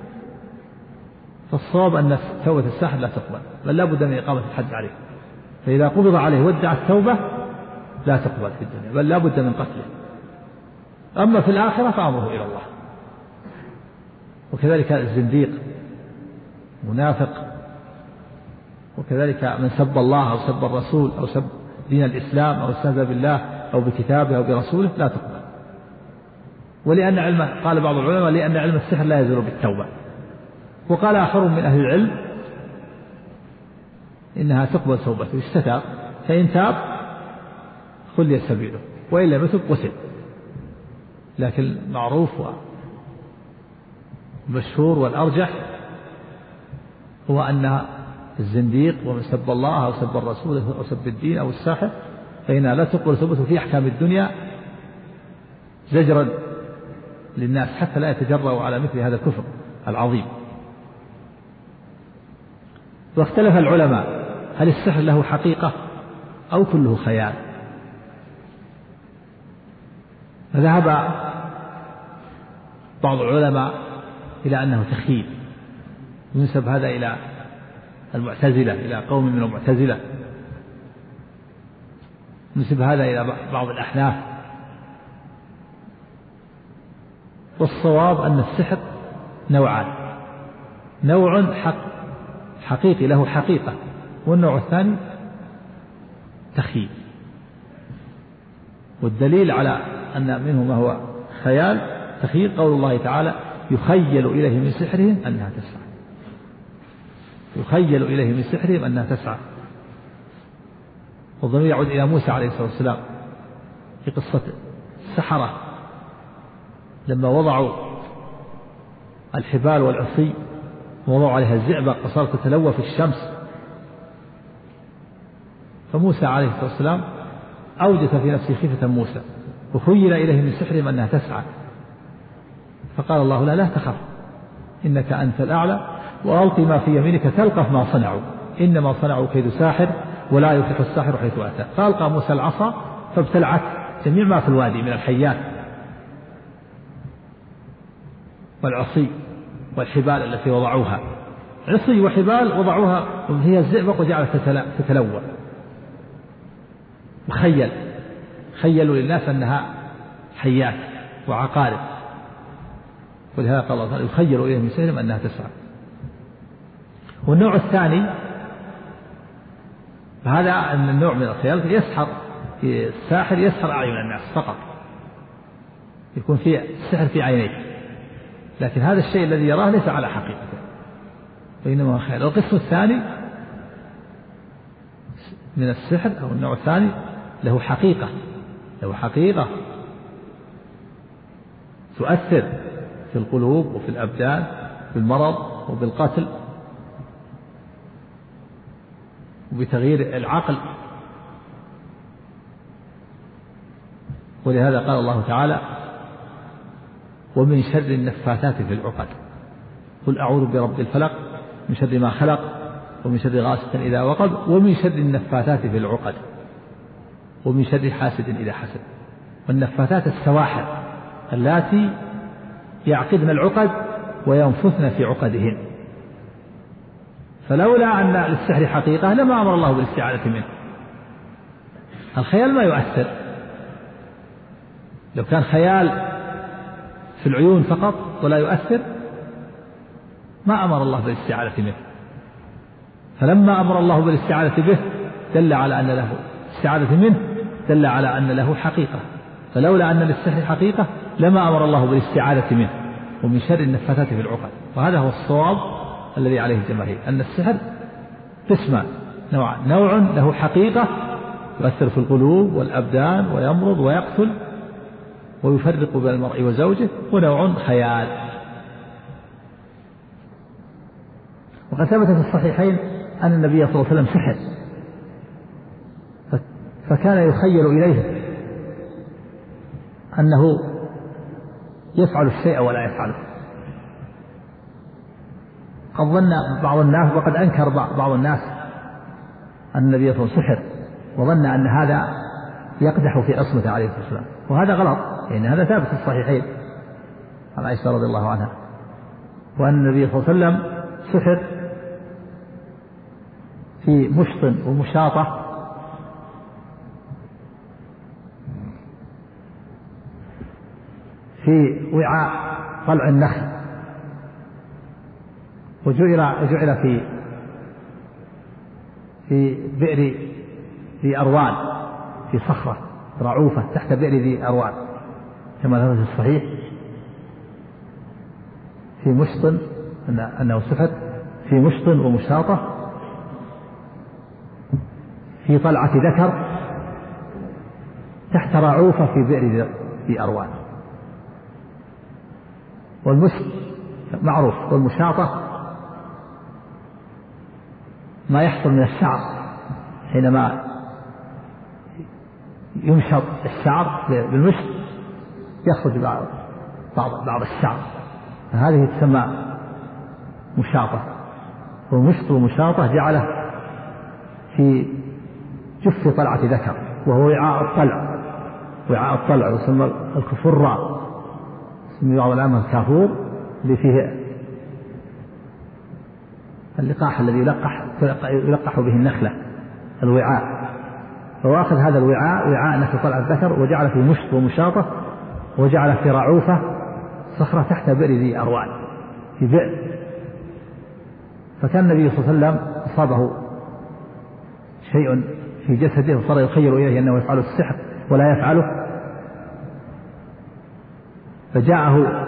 Speaker 1: فالصواب أن توبة الساحر لا تقبل، بل لا بد من إقامة الحد عليه. فإذا قبض عليه وادعى التوبة لا تقبل في الدنيا، بل لا بد من قتله أما في الآخرة فأمره إلى الله. وكذلك الزنديق منافق، وكذلك من سب الله أو سب الرسول أو سب دين الإسلام أو استهزأ بالله أو بكتابه أو برسوله لا تقبل. ولأن علم، قال بعض العلماء لأن علم السحر لا يزول بالتوبة. وقال آخر من أهل العلم إنها تقبل توبته استتاب، فإن تاب خلي سبيله وإن لم يتب قتل. لكن معروف ومشهور والأرجح هو أن الزنديق ومن سب الله أو سب الرسول أو سب الدين أو الساحر فإنها لا تقبل توبته في أحكام الدنيا زجرا للناس حتى لا يتجرؤوا على مثل هذا الكفر العظيم. واختلف العلماء هل السحر له حقيقة أو كله خيال. فذهب بعض العلماء إلى أنه تخيل، ينسب هذا إلى المعتزلة، إلى قوم من المعتزلة، ينسب هذا إلى بعض الأحناف. والصواب أن السحر نوعان، نوع حق حقيقي له حقيقة، والنوع الثاني تخيل. والدليل على أن منه ما هو خيال تخيل قول الله تعالى يخيل إليه من سحرهم أنها تسعى، يخيل إليه من سحرهم أنها تسعى. والضمير يعود إلى موسى عليه الصلاة والسلام في قصة السحرة لما وضعوا الحبال والعصي ووضعوا عليها الزئبق وصارت تتلوى في الشمس، فموسى عليه الصلاة والسلام أوجس في نفسه خيفة موسى، وخيل إليه من سحرهم أنها تسعى، فقال الله لا لا تخف إنك أنت الأعلى وألق ما في يمينك تلقف ما صنعوا إنما صنعوا كيد ساحر ولا يفلح الساحر حيث أتى. فألقى موسى العصا فابتلعت جميع ما في الوادي من الحيات والعصي والحبال التي وضعوها، عصي وحبال وضعوها هي الزئبق وجعلت تتلوى. وخيل خيلوا للناس أنها حيات وعقارب، ولهذا قال الله تعالى يخيل إليه من سحرهم أنها تسعى. والنوع الثاني هذا أن النوع من الخيال يسحر الساحر يسحر أعين الناس فقط، يكون فيه السحر في عينيه، لكن هذا الشيء الذي يراه ليس على حقيقته وإنما هو خيال. القسم الثاني من السحر أو النوع الثاني له حقيقة، له حقيقة تؤثر في القلوب وفي الأبدان بالمرض وبالقتل وبتغيير العقل. ولهذا قال الله تعالى ومن شر النفاثات في العقد قل أعوذ برب الفلق من شر ما خلق ومن شر غاسق إذا وقب ومن شر النفاثات في العقد ومن شر حاسد إذا حسد. والنفاثات السواحر اللاتي يعقدن العقد وينفثن في عقدهن، فلولا أن للسحر حقيقة لما أمر الله بالاستعاذة منه. الخيال ما يؤثر، لو كان خيال في العيون فقط ولا يؤثر ما أمر الله بالاستعاذة منه، فلما أمر الله بالاستعاذة به دل على أن له استعاذة منه، دل على أن له حقيقة. فلولا أن للسحر حقيقة لما أمر الله بالاستعاذة منه ومن شر النفاثات في العقد. وهذا هو الصواب الذي عليه الجماهير أن السحر قسمان نوعان، نوع له حقيقة يؤثر في القلوب والأبدان ويمرض ويقتل ويفرق بين المرء وزوجه، ونوع خيال. وقد ثبت في الصحيحين أن النبي صلى الله عليه وسلم سحر، فكان يخيل إليه أنه يفعل الشيء ولا يفعله. قد ظن بعض الناس وقد أنكر بعض الناس أن النبي صلى الله عليه وسلم سحر، وظن أن هذا يقدح في عصمته عليه الصلاة والسلام، وهذا غلط، لأن يعني هذا ثابت في الصحيحين عن عائشة رضي الله عنها، وأن النبي صلى الله عليه وسلم سحر في مشط ومشاطة في وعاء طلع النخل، وجعل جعل في في بئر ذي أروان، في صخرة رعوفة تحت بئر ذي أروان كما ثبت في الصحيح، في مشط أنه سحر، في مشط ومشاطة، في طلعة ذكر تحت رعوفة في بئر ذي أروان. والمشط معروف، والمشاطة ما يحصل من الشعر حينما يمشط الشعر بالمشط يخرج بعض بعض الشعر، هذه تسمى مشاطة. والمشط والمشاطة جعله في جف طلعة ذكر، وهو وعاء الطلع، وعاء الطلع يسمى الكفراء، يسمى بعض العلماء الكافور، اللي فيه اللقاح الذي يلقح يلقح به النخلة، الوعاء. فواخذ هذا الوعاء وعاء نخل طلع الذكر وجعل في مشط ومشاطة، وجعل في رعوفة صخرة تحت بئر ذي أروان، في بئر. فكان النبي صلى الله عليه وسلم أصابه شيء في جسده وصار يخيل إليه أنه يفعل السحر ولا يفعله، فجاءه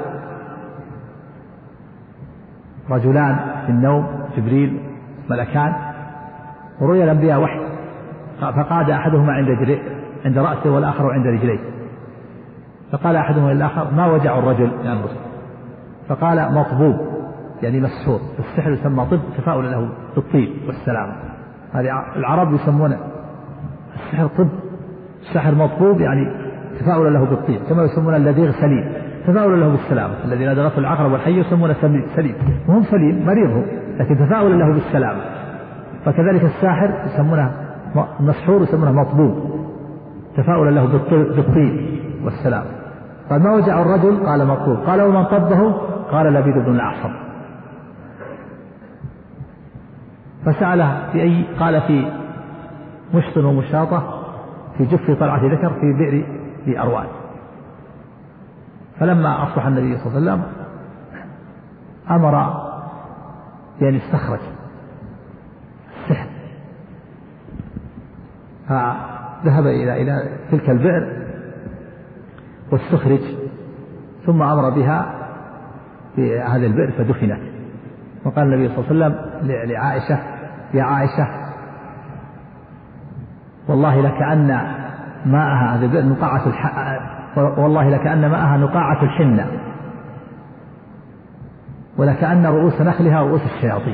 Speaker 1: رجلان في النوم، جبريل ملكان، ورؤيا الأنبياء وحي، فقعد أحدهما عند جري عند رأسه والآخر عند رجليه، فقال أحدهما للآخر: ما وجع الرجل يا يعني رسول؟ فقال: مطبوب، يعني مسحور. السحر يسمى طب تفاؤلا له بالطيب والسلامة. هذه العرب يسمون السحر طب، السحر مطبوب يعني تفاؤلا له بالطيب، كما يسمون اللديغ سليم تفاؤلا له بالسلامة. الذين درسوا العقرب والحي يسمون سليم، وهم سليم مريضهم، لكن تفاؤلا له بالسلامة. فكذلك الساحر يسمونه مسحور، يسمونه مطبوب تفاؤلا له بالطيب والسلام. قال: ما وجع الرجل؟ قال: مطبوب. قال: ومن طبه؟ قال: لبيد بن الأعصم. فسأله في أي؟ قال: في مشط ومشاطة في جف طلعة ذكر في بئر في أروان. فلما أصبح النبي صلى الله عليه وسلم أمر بأن يستخرج السحر، فذهب إلى إلى تلك البئر واستخرج، ثم أمر بها في هذا البئر فدفنت. وقال النبي صلى الله عليه وسلم لعائشة: يا عائشة، والله لكأن ماءها هذا البئر نقاعة الح... والله لكأن ماءها نقاعة الحنة، ولكأن رؤوس نخلها رؤوس الشياطين.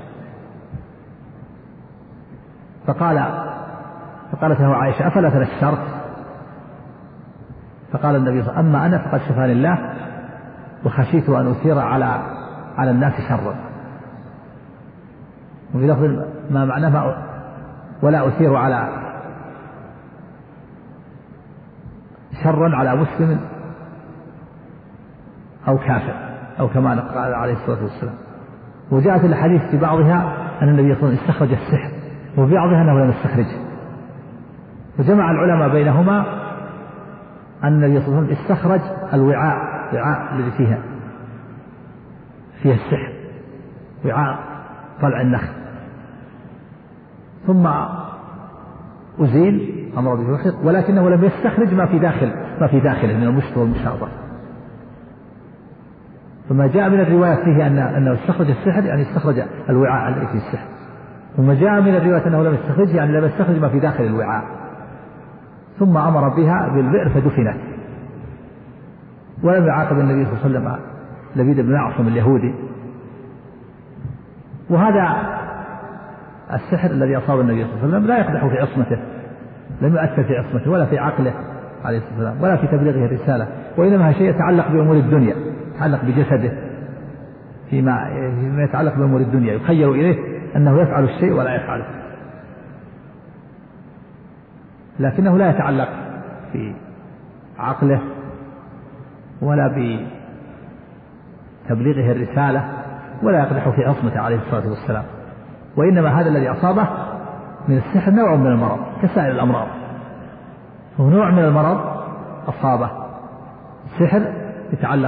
Speaker 1: فقال فقالت له عائشة: أفلا تنشرت؟ فقال النبي صلى الله عليه وسلم: أما أنا فقد شفاني الله، وخشيت أن أثير على على الناس شرا. وفي لفظ ما معناه ما ولا أثير على شرا على مسلم أو كافر، أو كما قال عليه الصلاة والسلام. وجاءت الحديث في بعضها أن النبي صلى الله عليه وسلم استخرج السحر، وفي بعضها أنه لم يستخرجه. وجمع العلماء بينهما أن النبي صلى الله عليه وسلم استخرج الوعاء، الوعاء الذي فيها فيه السحر، وعاء طلع النخل، ثم أزيل أمر به وحيط، ولكنه لم يستخرج ما في داخل ما في داخله من المشط والمشاطة. ثم جاء من الروايات فيه أن أنه استخرج السحر، يعني استخرج الوعاء الذي فيه السحر. ثم جاء من الروايات أنه لم يستخرج، يعني لم يستخرج ما في داخل الوعاء. ثم أمر بها بالبئر فدفنت. ولم يعاقب النبي صلى الله عليه وسلم لبيد بن الأعصم اليهودي. وهذا السحر الذي أصاب النبي صلى الله عليه وسلم لا يقدح في عصمته، لم يؤثر في عصمته ولا في عقله عليه الصلاة والسلام، ولا في تبليغه الرسالة، وإنما شيء يتعلق بأمور الدنيا، يتعلق بجسده، فيما يتعلق بأمور الدنيا، يخيل إليه أنه يفعل الشيء ولا يفعله، لكنه لا يتعلق في عقله ولا بتبليغه الرسالة، ولا يقدح في عصمته عليه الصلاة والسلام. وإنما هذا الذي أصابه من السحر نوع من المرض كسائر الأمراض، هو نوع من المرض أصابه. السحر يتعلق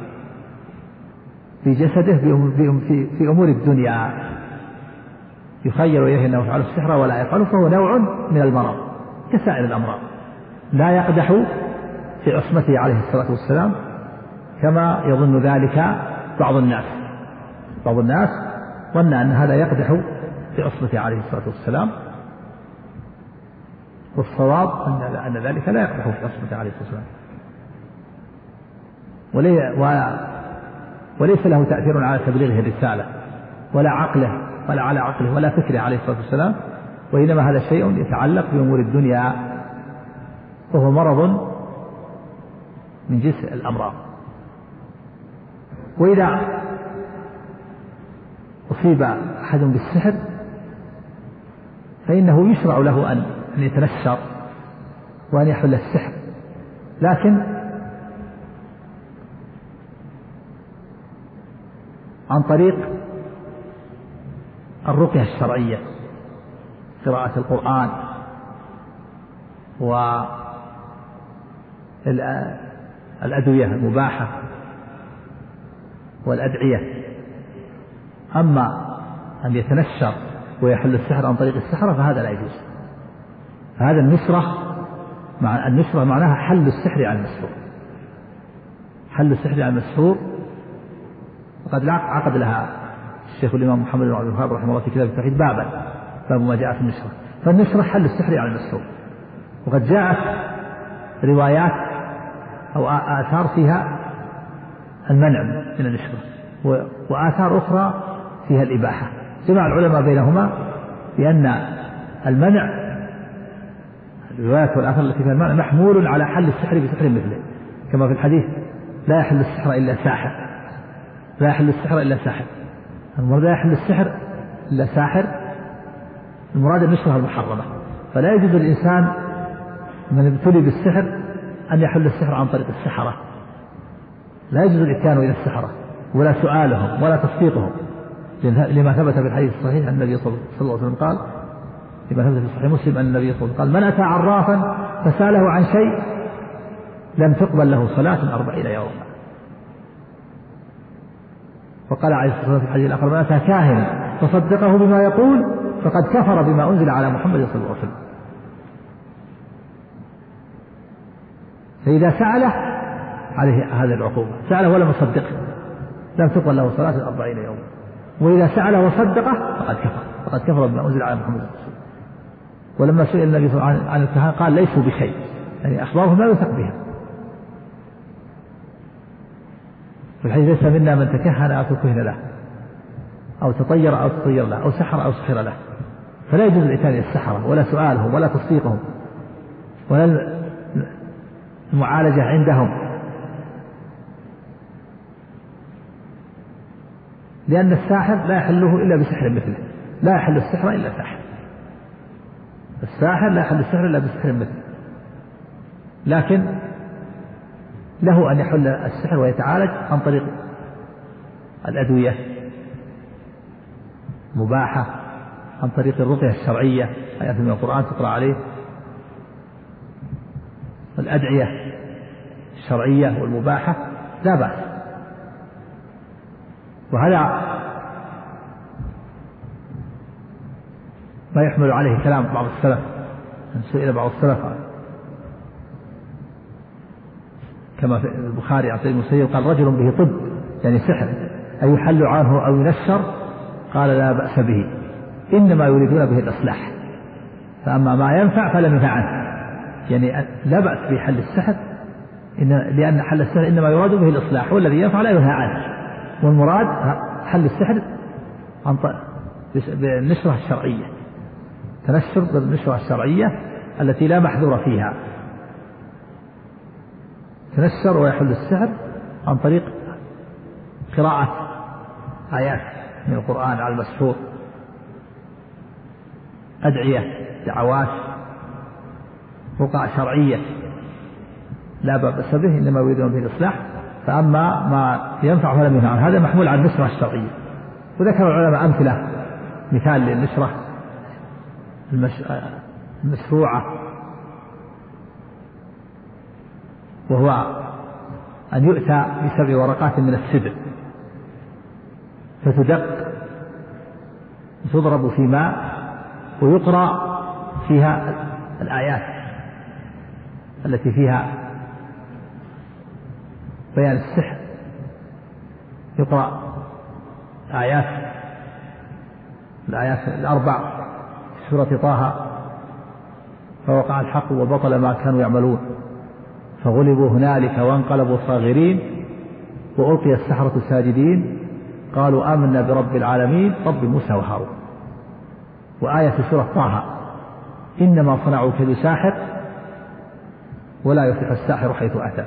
Speaker 1: بجسده في, في أمور الدنيا يخير إليه أنه يفعل السحر ولا يفعله، فهو نوع من المرض كسائر الأمراض، لا يقدح في عصمته عليه الصلاة والسلام كما يظن ذلك بعض الناس. بعض الناس ظن أن هذا يقدح في عصمته عليه الصلاة والسلام، والصواب أن ذلك لا يقدح في عصمته عليه الصلاة والسلام، وليس له تأثير على تبليغه الرسالة ولا عقله ولا على عقله ولا فكره عليه الصلاة والسلام، وإنما هذا شيء يتعلق بأمور الدنيا، وهو مرض من جنس الأمراض. وإذا أصيب أحد بالسحر فإنه يشرع له أن يتنشر وأن يحل السحر، لكن عن طريق الرقية الشرعية، قراءة القرآن والأدوية المباحة والأدعية. أما أن يتنشر ويحل السحر عن طريق السحرة فهذا لا يجوز. هذا النشرة، مع النشرة معناها حل السحر عن المسحور، حل السحر عن المسحور. وقد عقد لها الشيخ الإمام محمد بن عبد الوهاب رحمه الله في كتاب التوحيد بابا، باب ما جاء في النشرة. فالنشرة حل السحر عن المسحور، وقد جاءت روايات أو آثار فيها المنع من النشرة، وآثار أخرى فيها الإباحة. جمع العلماء بينهما بأن المنع، الروايات والآثار التي فيها المنع محمول على حل السحر بسحر مثله، كما في الحديث لا يحل السحر إلا ساحر، لا يحل السحر إلا ساحر. المراد لا يحل السحر إلا ساحر، المراد النشرة المحرمة. فلا يجوز للإنسان من ابتلي بالسحر أن يحل السحر عن طريق السحرة، لا يجوز الإتيان إلى السحرة ولا سؤالهم ولا تصديقهم، لما ثبت في الحديث الصحيح أن النبي صلى الله عليه وسلم قال، لما ثبت في صحيح مسلم أن النبي صلى الله عليه وسلم قال: من أتى عرافا فسأله عن شيء لم تقبل له صلاة أربعين يوما. وقال عليه الصلاة والسلام في الحديث الآخر: من أتى كاهنا فصدقه بما يقول فقد كفر بما أنزل على محمد صلى الله عليه وسلم. فإذا سأله عليه هذه العقوبة، سأله ولم يصدقه لم تقبل له صلاة أربعين يوما، وإذا سأله وصدقه فقد كفر فقد كفر بما أنزل على محمد صلى الله عليه وسلم. ولما سئل النبي صلى الله عليه وسلم عن الكهنة قال: ليسوا بشيء، يعني أخبارهم لا يثق بها. في الحديث: ليس منا من تكهن أو تكهن له، أو تطير أو تطير له، أو سحر أو سحر له. فلا يجوز الإتيان إلى السحرة ولا سؤالهم ولا تصديقهم ولا المعالجة عندهم، لأن الساحر لا يحله إلا بسحر مثله، لا يحل السحر إلا ساحر. الساحر لا يحل السحر إلا بسحر مثله، لكن له أن يحل السحر ويتعالج عن طريق الأدوية مباحة، عن طريق الرقية الشرعية، آيات من القرآن تقرأ عليه، الأدعية الشرعية والمباحة لا بأس. وهذا ما يحمل عليه كلام بعض السلف، سئل بعض السلف كما في البخاري عن سيد المسيب قال: رجل به طب، يعني سحر، أيحل عنه أو ينشر؟ قال: لا بأس به، إنما يريدون به الإصلاح، فأما ما ينفع فلم ينفع عنه. يعني لا بأس بحل السحر، إن لأن حل السحر إنما يراد به الإصلاح، والذي ينفع لا ينهى عنه. والمراد حل السحر عن بالنشرة الشرعية، تنشر بالنشرة الشرعية التي لا محذور فيها، تنشر ويحل السحر عن طريق قراءة آيات من القرآن على المسحور، أدعية، دعوات، رقى شرعية لا بأس به، إنما يريدون به الإصلاح. فأما ما ينفع فلم ينفع عنه، هذا محمول على النشرة الشرعية. وذكر العلماء أمثلة، مثال للنشرة المشروعة، وهو أن يؤتى بسبع ورقات من السدر فتدق وتضرب في ماء ويقرأ فيها الآيات التي فيها بيان السحر، يقرأ آيات الآيات الأربع في سورة طه: فوقع الحق وبطل ما كانوا يعملون فغلبوا هنالك وانقلبوا صاغرين وألقي السحرة ساجدين قالوا آمنا برب العالمين رب موسى وهارون. وآية في سورة طه: إنما صنعوا كيد ساحر ولا يفلح الساحر حيث أتى.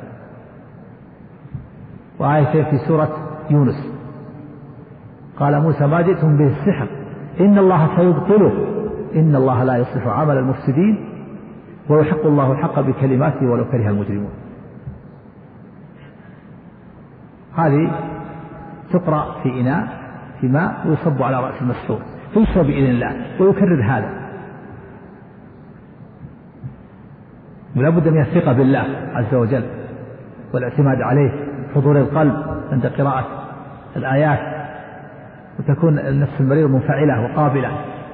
Speaker 1: وآية في سورة يونس: قال موسى ما جئتم به السحر إن الله سيبطله إن الله لا يصلح عمل المفسدين ويحق الله الحق بكلماته ولو كره المجرمون. هذه تقرأ في إناء في ماء ويصب على رأس المسحور فيشرب بإذن الله ويكرر هذا. ولا بد من الثقة بالله عز وجل والاعتماد عليه، حضور القلب عند قراءة الآيات، وتكون النفس المريضة منفعلة وقابلة.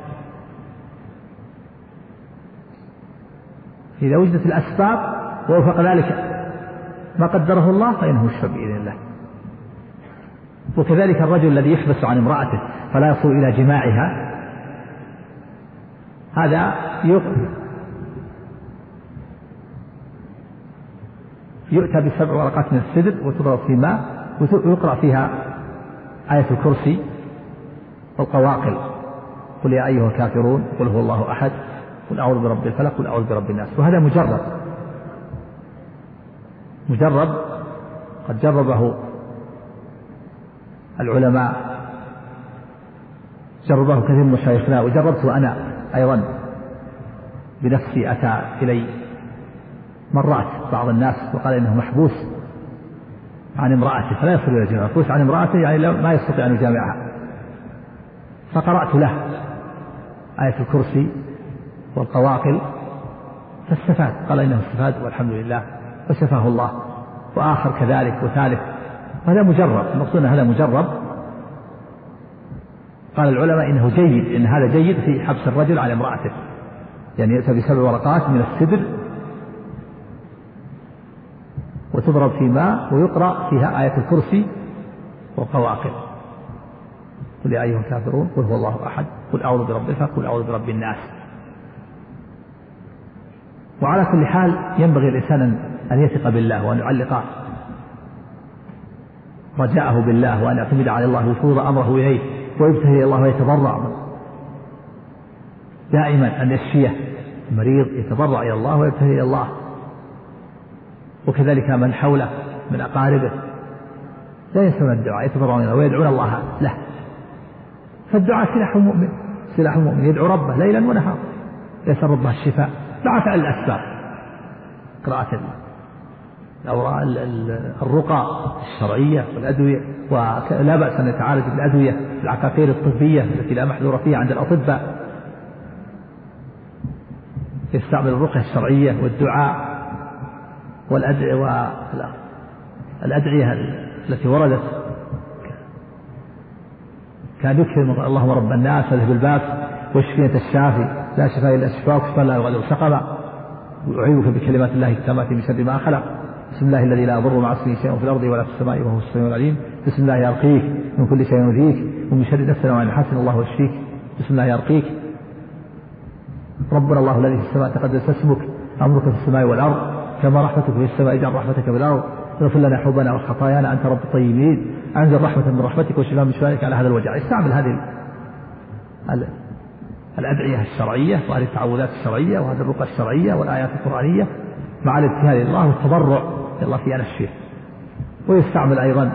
Speaker 1: إذا وجدت الأسباب ووفق ذلك ما قدره الله فإنه يشفى بإذن الله. وكذلك الرجل الذي يحبس عن امرأته فلا يصل إلى جماعها، هذا يؤتى بسبع ورقات من السدر وتضرب في ماء ويقرأ فيها آية الكرسي والقواقل: قل يا أيها الكافرون، قل هو الله أحد، قل أعوذ برب الفلق، قل أعوذ برب الناس. وهذا مجرب مجرب قد جربه العلماء، جربه كثير من مشايخنا، وجربته أنا أيضا بنفسي. أتى إلي مرات بعض الناس وقال إنه محبوس عن امرأته فلا يصل إلى الجامعة، محبوس عن امرأته يعني ما يستطيع أن يجامعها، فقرأت له آية الكرسي والقواقل فاستفاد، قال إنه استفاد والحمد لله وشفاه الله. وآخر كذلك وثالث. هذا مجرب، المقصود هذا مجرب. قال العلماء إنه جيد، إن هذا جيد في حبس الرجل على امرأته، يعني يأتي بسبع ورقات من السدر وتضرب في ماء ويقرأ فيها آية الكرسي والقواقل: قل يا أيها الكافرون، قل هو الله أحد، قل أعوذ برب الفلق، قل أعوذ برب الناس. وعلى كل حال ينبغي الإنسان أن يثق بالله وأن يعلق رجاءه بالله وأن يعتمد على الله ويفوض أمره إليه ويبتهل إلى الله ويتضرع دائما أن يشفيه. المريض يتضرع إلى الله ويبتهل إلى الله، وكذلك من حوله من أقاربه لا ينسون الدعاء، يتضرعون ويدعون الله له. فالدعاء سلاح المؤمن، سلاح المؤمن يدعو ربه ليلا ونهارا يسأل ربه الشفاء مع فعل الأسباب، قراءة الأوراق الرقى الشرعية والأدوية، ولا بأس أن يتعالج بالأدوية العقاقير الطبية التي لا محذور فيها عند الأطباء. يستعمل الرقية الشرعية والدعاء والأدعية والأدعية التي وردت، كان يكثر اللهم رب الناس اذهب الباس واشفي انت الشافي لا شفاء الا شفاءك شفاء لا يغادر سقما واعيذك بكلمات الله التامات من شر ما خلق بسم الله الذي لا يضر مع اسمه شيء في الارض ولا في السماء وهو السميع العليم بسم الله يرقيك من كل شيء يؤذيك ومن شر نفس وعين حسن الله يشفيك بسم الله يرقيك ربنا الله الذي في السماء تقدس اسمك امرك في السماء والارض كما رحمتك في السماء اجعل رحمتك في الارض اغفر لنا حبنا وخطايانا انت رب الطيبين انزل رحمه من رحمتك وشفاء من شفائك على هذا الوجع. استعمل هذه الادعيه الشرعيه وهذه التعوذات الشرعيه وهذه الرقى الشرعيه والايات القرانيه مع الابتهال الى الله والتضرع الى الله في ان الشفيه. ويستعمل ايضا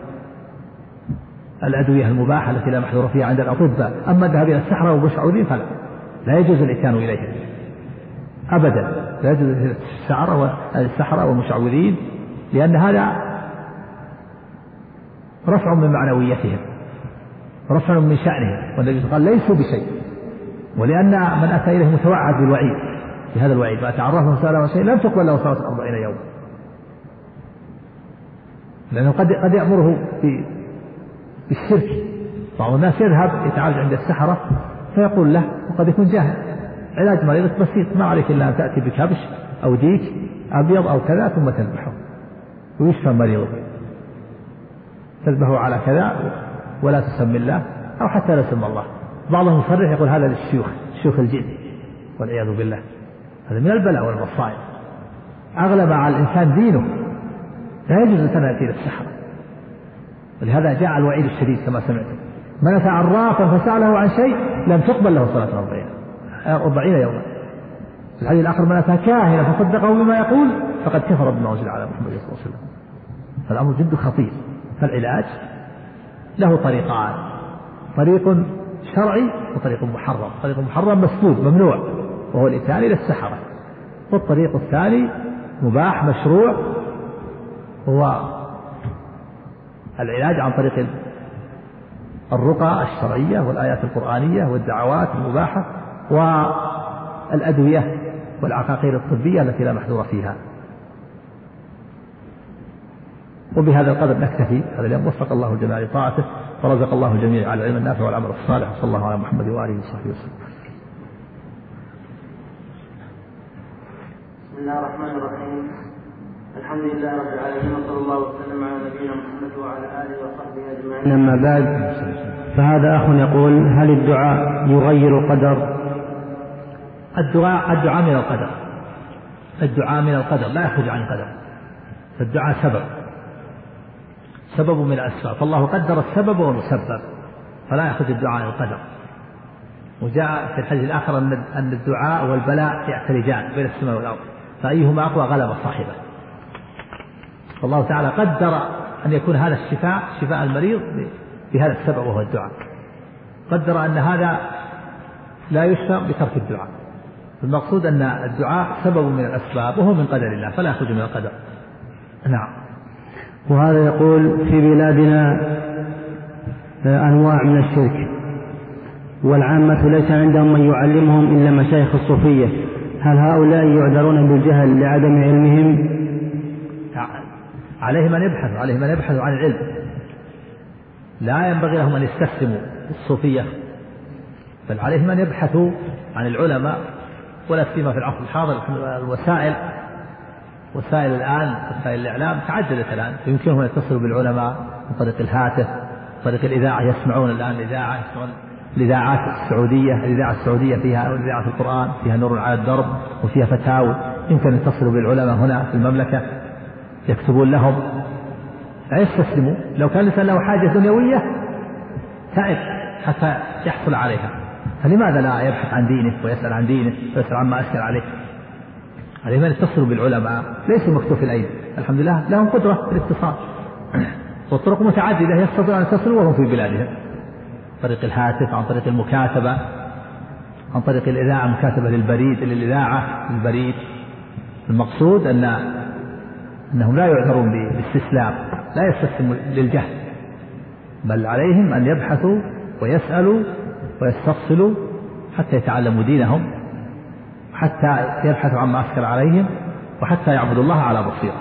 Speaker 1: الادويه المباحه التي لا محذور فيها عند الاطباء. اما الذهاب الى السحره والمشعوذين فلا لا يجوز الاتيان اليهم ابدا، لا يجوز السحره والمشعوذين لأن هذا رفع من معنويتهم رفع من شأنهم والنبي قال ليسوا بشيء ولأن من أتى إليه متوعد بالوعيد في هذا الوعيد فأتعرفه سأله شيء لم تقبل له صلاة أربعين يوم. لأنه قد قد يأمره بالشرك. بعض الناس يذهب يتعالج عند السحرة فيقول له، وقد يكون جاهل، علاج مريضك بسيط، ما عليك إلا أن تأتي بكبش أو ديك أبيض أو كذا ثم تذبحه ويشفى مريضك، تذبحه على كذا ولا تسمي الله أو حتى لا تسمى الله. بعضهم يصرح يقول هذا للشيوخ، شيوخ الجن والعياذ بالله. هذا من البلاء والمصائب. أغلب على الإنسان دينه، لا يجوز أن يأتي للسحرة. ولهذا جاء الوعيد الشديد كما سمعتم: من أتى عرافا فسأله عن شيء لم تقبل له صلاة أربعين أربعين يوما. في الحديث الآخر: من أتى كاهنا فصدقه بما يقول فقد كفر بما أنزل على محمد صلى الله عليه وسلم. فالأمر جد خطير. فالعلاج له طريقان: طريق شرعي وطريق محرم. طريق محرم مسدود ممنوع وهو الإتيان إلى السحرة، والطريق الثاني مباح مشروع هو العلاج عن طريق الرقى الشرعية والآيات القرآنية والدعوات المباحة والأدوية والعقاقير الطبية التي لا محذور فيها. وبهذا القدر نكتفي هذا اليوم. وفق الله الجميع لطاعته ورزق الله الجميع على العلم النافع والعمل الصالح. صلى الله على محمد وآله وصحبه وسلم.
Speaker 2: بسم الله الرحمن الرحيم. الحمد لله رب العالمين، وصلى الله وسلم على نبينا محمد وعلى آله وصحبه أجمعين. أما بعد، فهذا أخ يقول: هل الدعاء يغير قدر؟
Speaker 1: الدعاء الدعاء من القدر. الدعاء من القدر لا يخرج عن القدر. الدعاء سبب سبب من الأسباب، فالله قدر السبب والمسبب، فلا يخرج الدعاء عن القدر. وجاء في الحديث الآخر أن الدعاء والبلاء يعترجان بين السماء والأرض، فأيهما أقوى غلب صاحبه. فالله تعالى قدر أن يكون هذا الشفاء شفاء المريض بهذا السبب وهو الدعاء. قدر أن هذا لا يشفى بترك الدعاء. المقصود أن الدعاء سبب من الأسباب وهو من قدر الله، فلا يخرج من القدر. نعم.
Speaker 2: وهذا يقول: في بلادنا أنواع من الشرك، والعامة ليس عندهم من يعلمهم إلا مشايخ الصوفية، هل هؤلاء يعذرون بالجهل لعدم علمهم؟
Speaker 1: عليهم أن يبحثوا عليهم أن يبحثوا عن العلم. لا ينبغي لهم أن يستسلموا للصوفية، بل عليهم أن يبحثوا عن العلماء، ولا سيما في العصر الحاضر. الوسائل وسائل الآن وسائل الإعلام تعددت الآن، يمكنهم أن يتصلوا بالعلماء من طريق الهاتف، طريق الإذاعة. يسمعون الآن الإذاعة، يسمعون الإذاعات السعودية. الإذاعة السعودية فيها إذاعة القرآن، فيها نور على الدرب، وفيها فتاوى. يمكن أن يتصلوا بالعلماء هنا في المملكة، يكتبون لهم، لا يستسلموا. لو كان الإنسان له حاجة دنيوية تعب حتى يحصل عليها، فلماذا لا يبحث عن دينه ويسأل عن دينه ويسأل عما أشكل عليه؟ عليهم أن يتصلوا بالعلماء، ليسوا مكتوف الأيدي، الحمد لله لهم قدرة في الاتصال، والطرق متعددة يستطيعون أن يتصلوا وهم في بلادهم، عن طريق الهاتف، عن طريق المكاتبة، عن طريق الإذاعة، مكاتبة للبريد للإذاعة للبريد. المقصود أن أنهم لا يعذرون بالاستسلام، لا يستسلموا للجهل، بل عليهم أن يبحثوا ويسألوا ويستفصلوا حتى يتعلموا دينهم، حتى يبحثوا عما أشكل عليهم، وحتى يعبدوا الله على بصيرة.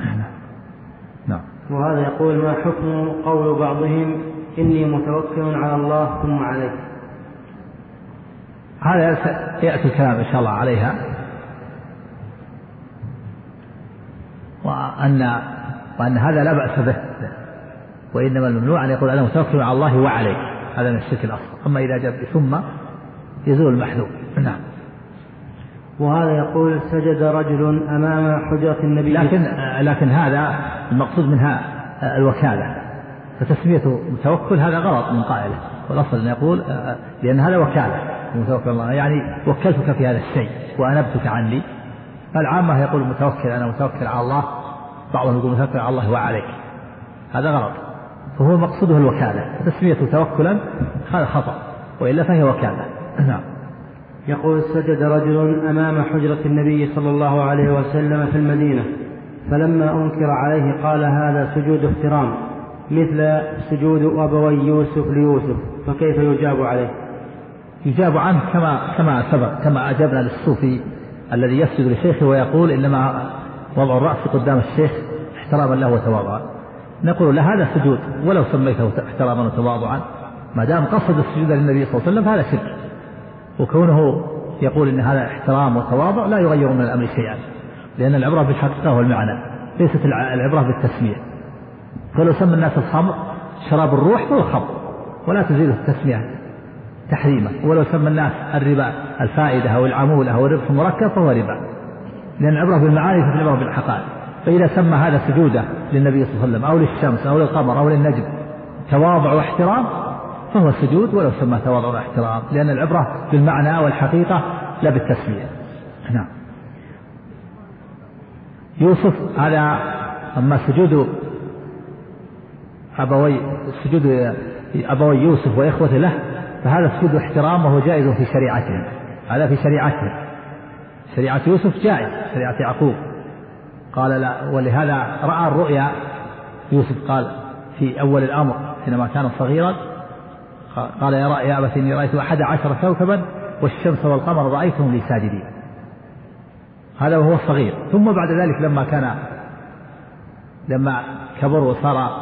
Speaker 2: نعم. وهذا يقول: ما حكم قول بعضهم إني متوكل على الله ثم عليه؟
Speaker 1: هذا يأتي الكلام إن شاء الله عليها، وأن وأن هذا لا بأس به، وإنما الممنوع أن يقول أنا متوكل على الله وعليك، هذا من الشرك الأصغر. أما إذا جاء ثم يزول المحذور. نعم.
Speaker 2: وهذا يقول: سجد رجل أمام حجرة النبي،
Speaker 1: لكن لكن هذا المقصود منها الوكالة، فتسميته متوكل هذا غلط من قائله، والأصل أن يقول لأن هذا وكالة، متوكل الله يعني وكلتك في هذا الشيء وأنبتك عني. العامة يقول متوكل أنا متوكل على الله، بعضهم يقول متوكل على الله وعليك، هذا غلط، فهو مقصوده الوكالة، تسميته توكلا هذا خطأ، وإلا فهي وكالة. نعم.
Speaker 2: يقول: سجد رجل أمام حجرة النبي صلى الله عليه وسلم في المدينة، فلما أنكر عليه قال هذا سجود احترام مثل سجود أبوي يوسف ليوسف، فكيف يجاب عليه؟
Speaker 1: يجاب عنه كما كما سبق، كما أجبنا للصوفي الذي يسجد لشيخه ويقول إنما وضع الرأس قدام الشيخ احتراما له وتواضعا. نقول له هذا سجود ولو سميته احتراما وتواضعا، ما دام قصد السجود للنبي صلى الله عليه وسلم فهذا شرك، وكونه يقول إن هذا احترام وتواضع لا يغير من الأمر شيئا، لأن العبرة بالحقيقة والمعنى ليست العبرة بالتسمية. فلو سمى الناس الخمر شراب الروح فهو خمر ولا تزيد التسمية تحريما، ولو سمى الناس الربا الفائدة أو العمولة أو الربح المركب فهو ربا، لأن العبرة بالمعاني في العبرة بالحقائق. فإذا سمى هذا سجودا للنبي صلى الله عليه وسلم أو للشمس أو للقمر أو للنجم تواضع واحترام فهو سجود ولو سمى تواضع واحترام، لأن العبرة بالمعنى والحقيقة لا بالتسمية. نعم. يوسف هذا أما سجود أبوي سجود أبوي يوسف وإخوته له فهذا سجود احترام وهو جائز في شريعتهم، هذا في شريعتهم. شريعة يوسف جائز، شريعة يعقوب قال لا، ولهذا رأى الرؤيا يوسف قال في أول الأمر حينما كان صغيرا قال يا رأي يا أبت إني رأيت أحد عشر كوكبا والشمس والقمر رأيتهم لي ساجدين، هذا وهو صغير. ثم بعد ذلك لما كان لما كبر وصار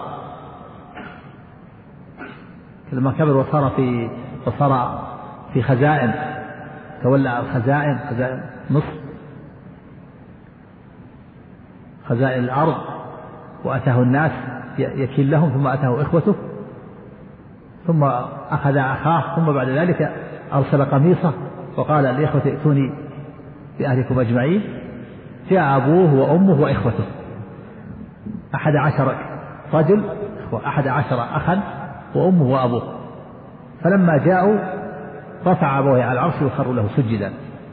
Speaker 1: لما كبر وصار في وصار في خزائن، تولى الخزائن خزائن مصر خزائن الأرض، وأتاه الناس يكيل لهم، ثم أتاه إخوته، ثم أخذ أخاه، ثم بعد ذلك أرسل قميصه وقال لإخوة ائتوني بأهلكم أجمعين. جاء أبوه وأمه وإخوته أحد عشر رجل وأحد عشر أخا وأمه وأبوه، فلما جاءوا رفع أبوه على العرش وخروا له سجدا،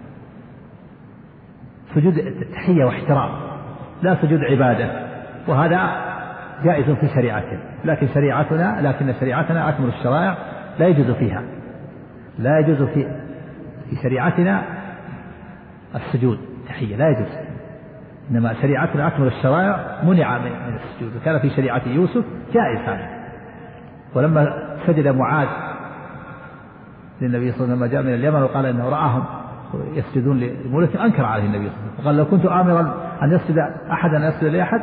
Speaker 1: سجود تحية واحترام لا سجود عبادة، وهذا جائز في شريعتنا. لكن شريعتنا لكن شريعتنا أكمل الشرائع لا يجوز فيها لا يجوز في في شريعتنا السجود تحية لا يجوز، إنما شريعتنا أكمل الشرائع منع من السجود، وكان في شريعة يوسف جائز هذا. ولما سجد معاذ للنبي صلى الله عليه وسلم جاء من اليمن وقال إنه رآهم يسجدون لملك أنكر عليه النبي صلى الله عليه وسلم، قال لو كنت آمرا أن يسجد أحد أن يسجد لأحد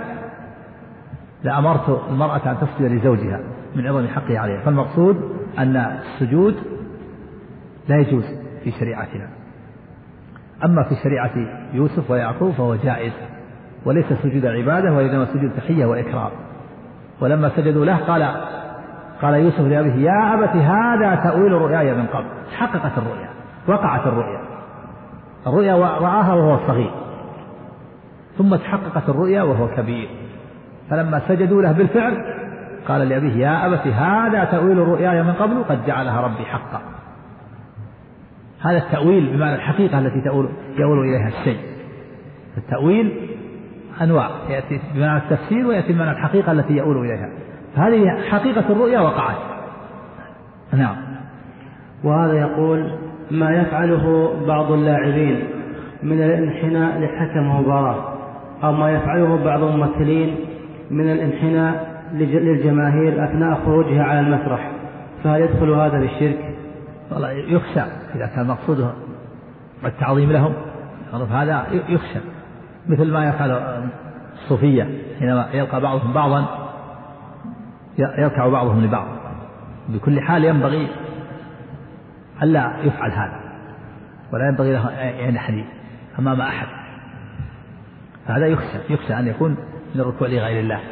Speaker 1: لأمرت المرأة أن تسجد لزوجها من عظم حقه عليها. فالمقصود أن السجود لا يجوز في شريعتنا، أما في شريعة يوسف ويعقوب فهو جائز وليس سجود عبادة وإنما سجود تحية وإكرام. ولما سجدوا له قال قال يوسف لأبيه يا أبت هذا تأويل رؤياي من قبل، تحققت الرؤيا، وقعت الرؤيا الرؤيا رآها وهو صغير، ثم تحققت الرؤيا وهو كبير، فلما سجدوا له بالفعل قال لأبيه يا أبت هذا تأويل رؤياي من قبل قد جعلها ربي حقا. هذا التأويل بمعنى الحقيقة التي تؤول يؤول إليها الشيء. التأويل أنواع، يأتي بمعنى التفسير ويأتي بمعنى الحقيقة التي يؤول إليها، فهذه حقيقة الرؤيا وقعت. نعم.
Speaker 2: وهذا يقول ما يفعله بعض اللاعبين من الانحناء لحكم مباراة، أو ما يفعله بعض الممثلين من الانحناء للجماهير أثناء خروجها على المسرح، فهل يدخل هذا بالشرك؟
Speaker 1: والله يخشى إذا كان مقصوده التعظيم لهم، هذا يخشى، مثل ما يفعل الصوفية حينما يلقى بعضهم بعضا يركع بعضهم لبعض. بكل حال ينبغي ألا يفعل هذا، ولا ينبغي له ينحني أمام أحد، فهذا يخشى يخشى أن يكون من الركوع لغير الله.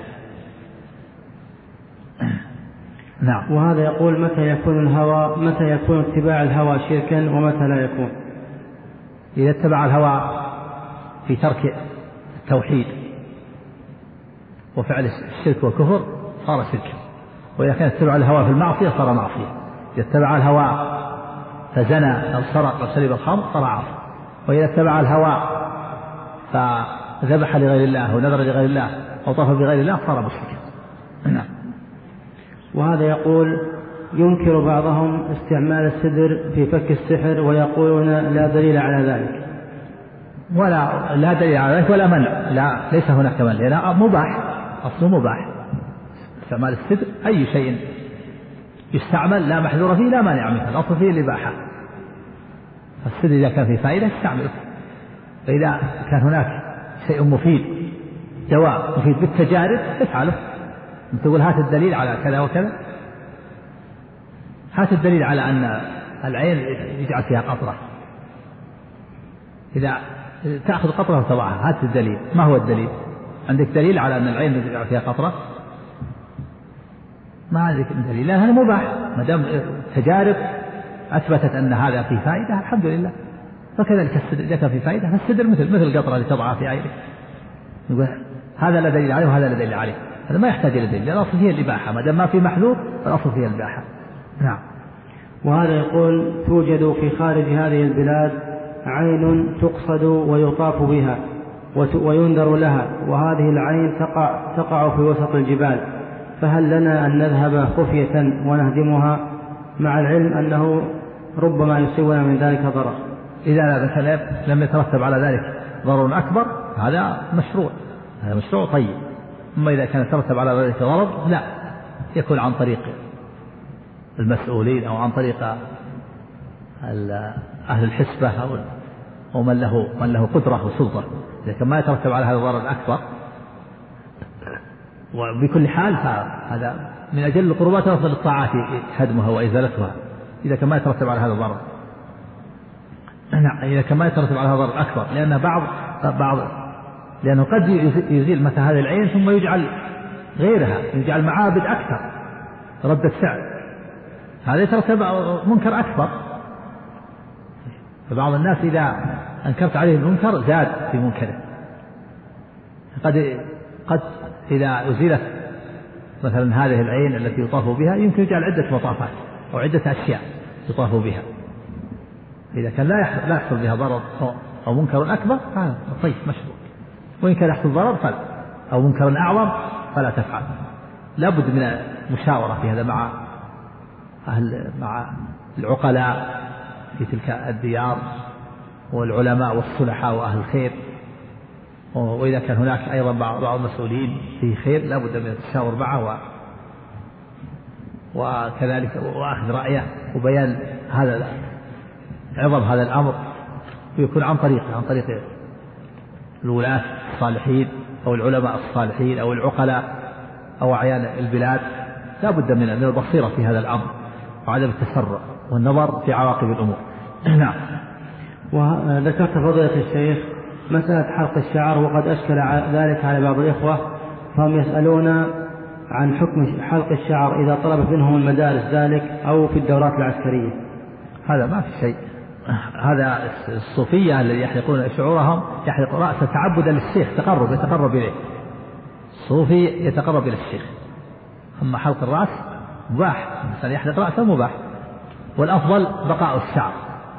Speaker 1: نعم.
Speaker 2: وهذا يقول متى يكون الهوى متى يكون اتباع الهوى شركا ومتى لا يكون؟
Speaker 1: إذا اتبع الهوى في ترك التوحيد وفعل الشرك والكفر صار شركا، وإذا كان اتبع الهوى في المعصية صار معصية. إذا اتبع الهوى فزنى أو سرق أو شرب الخمر صار عاصي، وإذا اتبع الهوى فذبح لغير الله ونذر لغير الله أو طاف بغير الله صار مشركا. نعم.
Speaker 2: وهذا يقول ينكر بعضهم استعمال السدر في فك السحر ويقولون لا دليل على ذلك.
Speaker 1: ولا لا دليل على ذلك ولا منع، لا ليس هناك منع، لا مباح، أصله مباح استعمال السدر، أي شيء يستعمل لا محذور فيه لا مانع منه، الأصل فيه الإباحة. السدر إذا كان فيه فائدة استعمله، فإذا كان هناك شيء مفيد دواء مفيد بالتجارب افعله، تقول هات الدليل على كذا وكذا، هات الدليل على أن العين يجعل فيها قطرة، إذا تأخذ قطرة وتضعها هات الدليل. ما هو الدليل؟ عندك دليل على أن العين يجعل فيها قطرة؟ ما عندك دليل، لأن هذا مباح ما دام تجارب أثبتت أن هذا فيه فائدة الحمد لله. فكذلك السدر إذا كان فيه فائدة فالسدر مثل مثل القطرة اللي تضعها في عينك، هذا لا دليل عليه وهذا لا دليل عليه، هذا ما يحتاج إلى دليل، لأن الأصل فيه الإباحة، ما دام ما في محذور فالأصل فيه الإباحة. نعم.
Speaker 2: وهذا يقول توجد في خارج هذه البلاد عين تقصد ويطاف بها وينذر لها، وهذه العين تقع, تقع في وسط الجبال، فهل لنا أن نذهب خفية ونهدمها مع العلم أنه ربما يصيبنا من ذلك ضرر؟
Speaker 1: إذا لم يترتب على ذلك ضرر أكبر هذا مشروع، هذا مشروع طيب. أما إذا كان يترتب على ذلك ضرر لا، يكون عن طريق المسؤولين أو عن طريق أهل الحسبة أو أو من له من له قدرة وسلطة. إذا كان ما يترتب على هذا الضرر الأكبر، وبكل حال هذا من أجل القربات وأفضل الطاعات هدمها وإزالتها إذا كان ما يترتب على هذا الضرر. نعم، إذا كان ما يترتب على هذا الضرر أكبر، لأن بعض بعض لأنه قد يزيل مثل هذه العين ثم يجعل غيرها، يجعل معابد أكثر ردة فعل، هذا يترتب منكر أكبر. فبعض الناس إذا أنكرت عليه المنكر زاد في منكره. قد قد إذا أزيلت مثلا هذه العين التي يطاف بها يمكن يجعل عدة مطافات أو عدة أشياء يطاف بها، إذا كان لا يحصل, لا يحصل بها ضرر أو منكر أكبر هذا طيب مشروع، وإن كان يحصل ضرر فلا أو منكر أعظم فلا تفعل. لا بد من مشاورة في هذا مع أهل مع العقلاء في تلك الديار والعلماء والصلحاء وأهل الخير، وإذا كان هناك أيضا بعض المسؤولين فيه خير لا بد من التشاور معه و... وكذلك وأخذ رأيه وبيان هذا عظم هذا الأمر، ويكون عن طريق عن طريق الولاة الصالحين أو العلماء الصالحين أو العقلاء أو أعيان البلاد. لا بد من البصيرة في هذا الأمر وعدم التسرع والنظر في عواقب الأمور. نعم.
Speaker 2: وذكرت فضيلة الشيخ مسألة حلق الشعر، وقد أشكل ذلك على بعض الإخوة، فهم يسألون عن حكم حلق الشعر إذا طلبت منهم المدارس ذلك أو في الدورات العسكرية.
Speaker 1: هذا ما في شيء، هذا الصوفية الذي يحلقون شعورهم يحلق رأسه تعبدا للشيخ، تقرب يتقرب إليه، الصوفي يتقرب إلى الشيخ. أما حلق الرأس مباح، الإنسان يحلق رأسه مباح، والأفضل بقاء الشعر.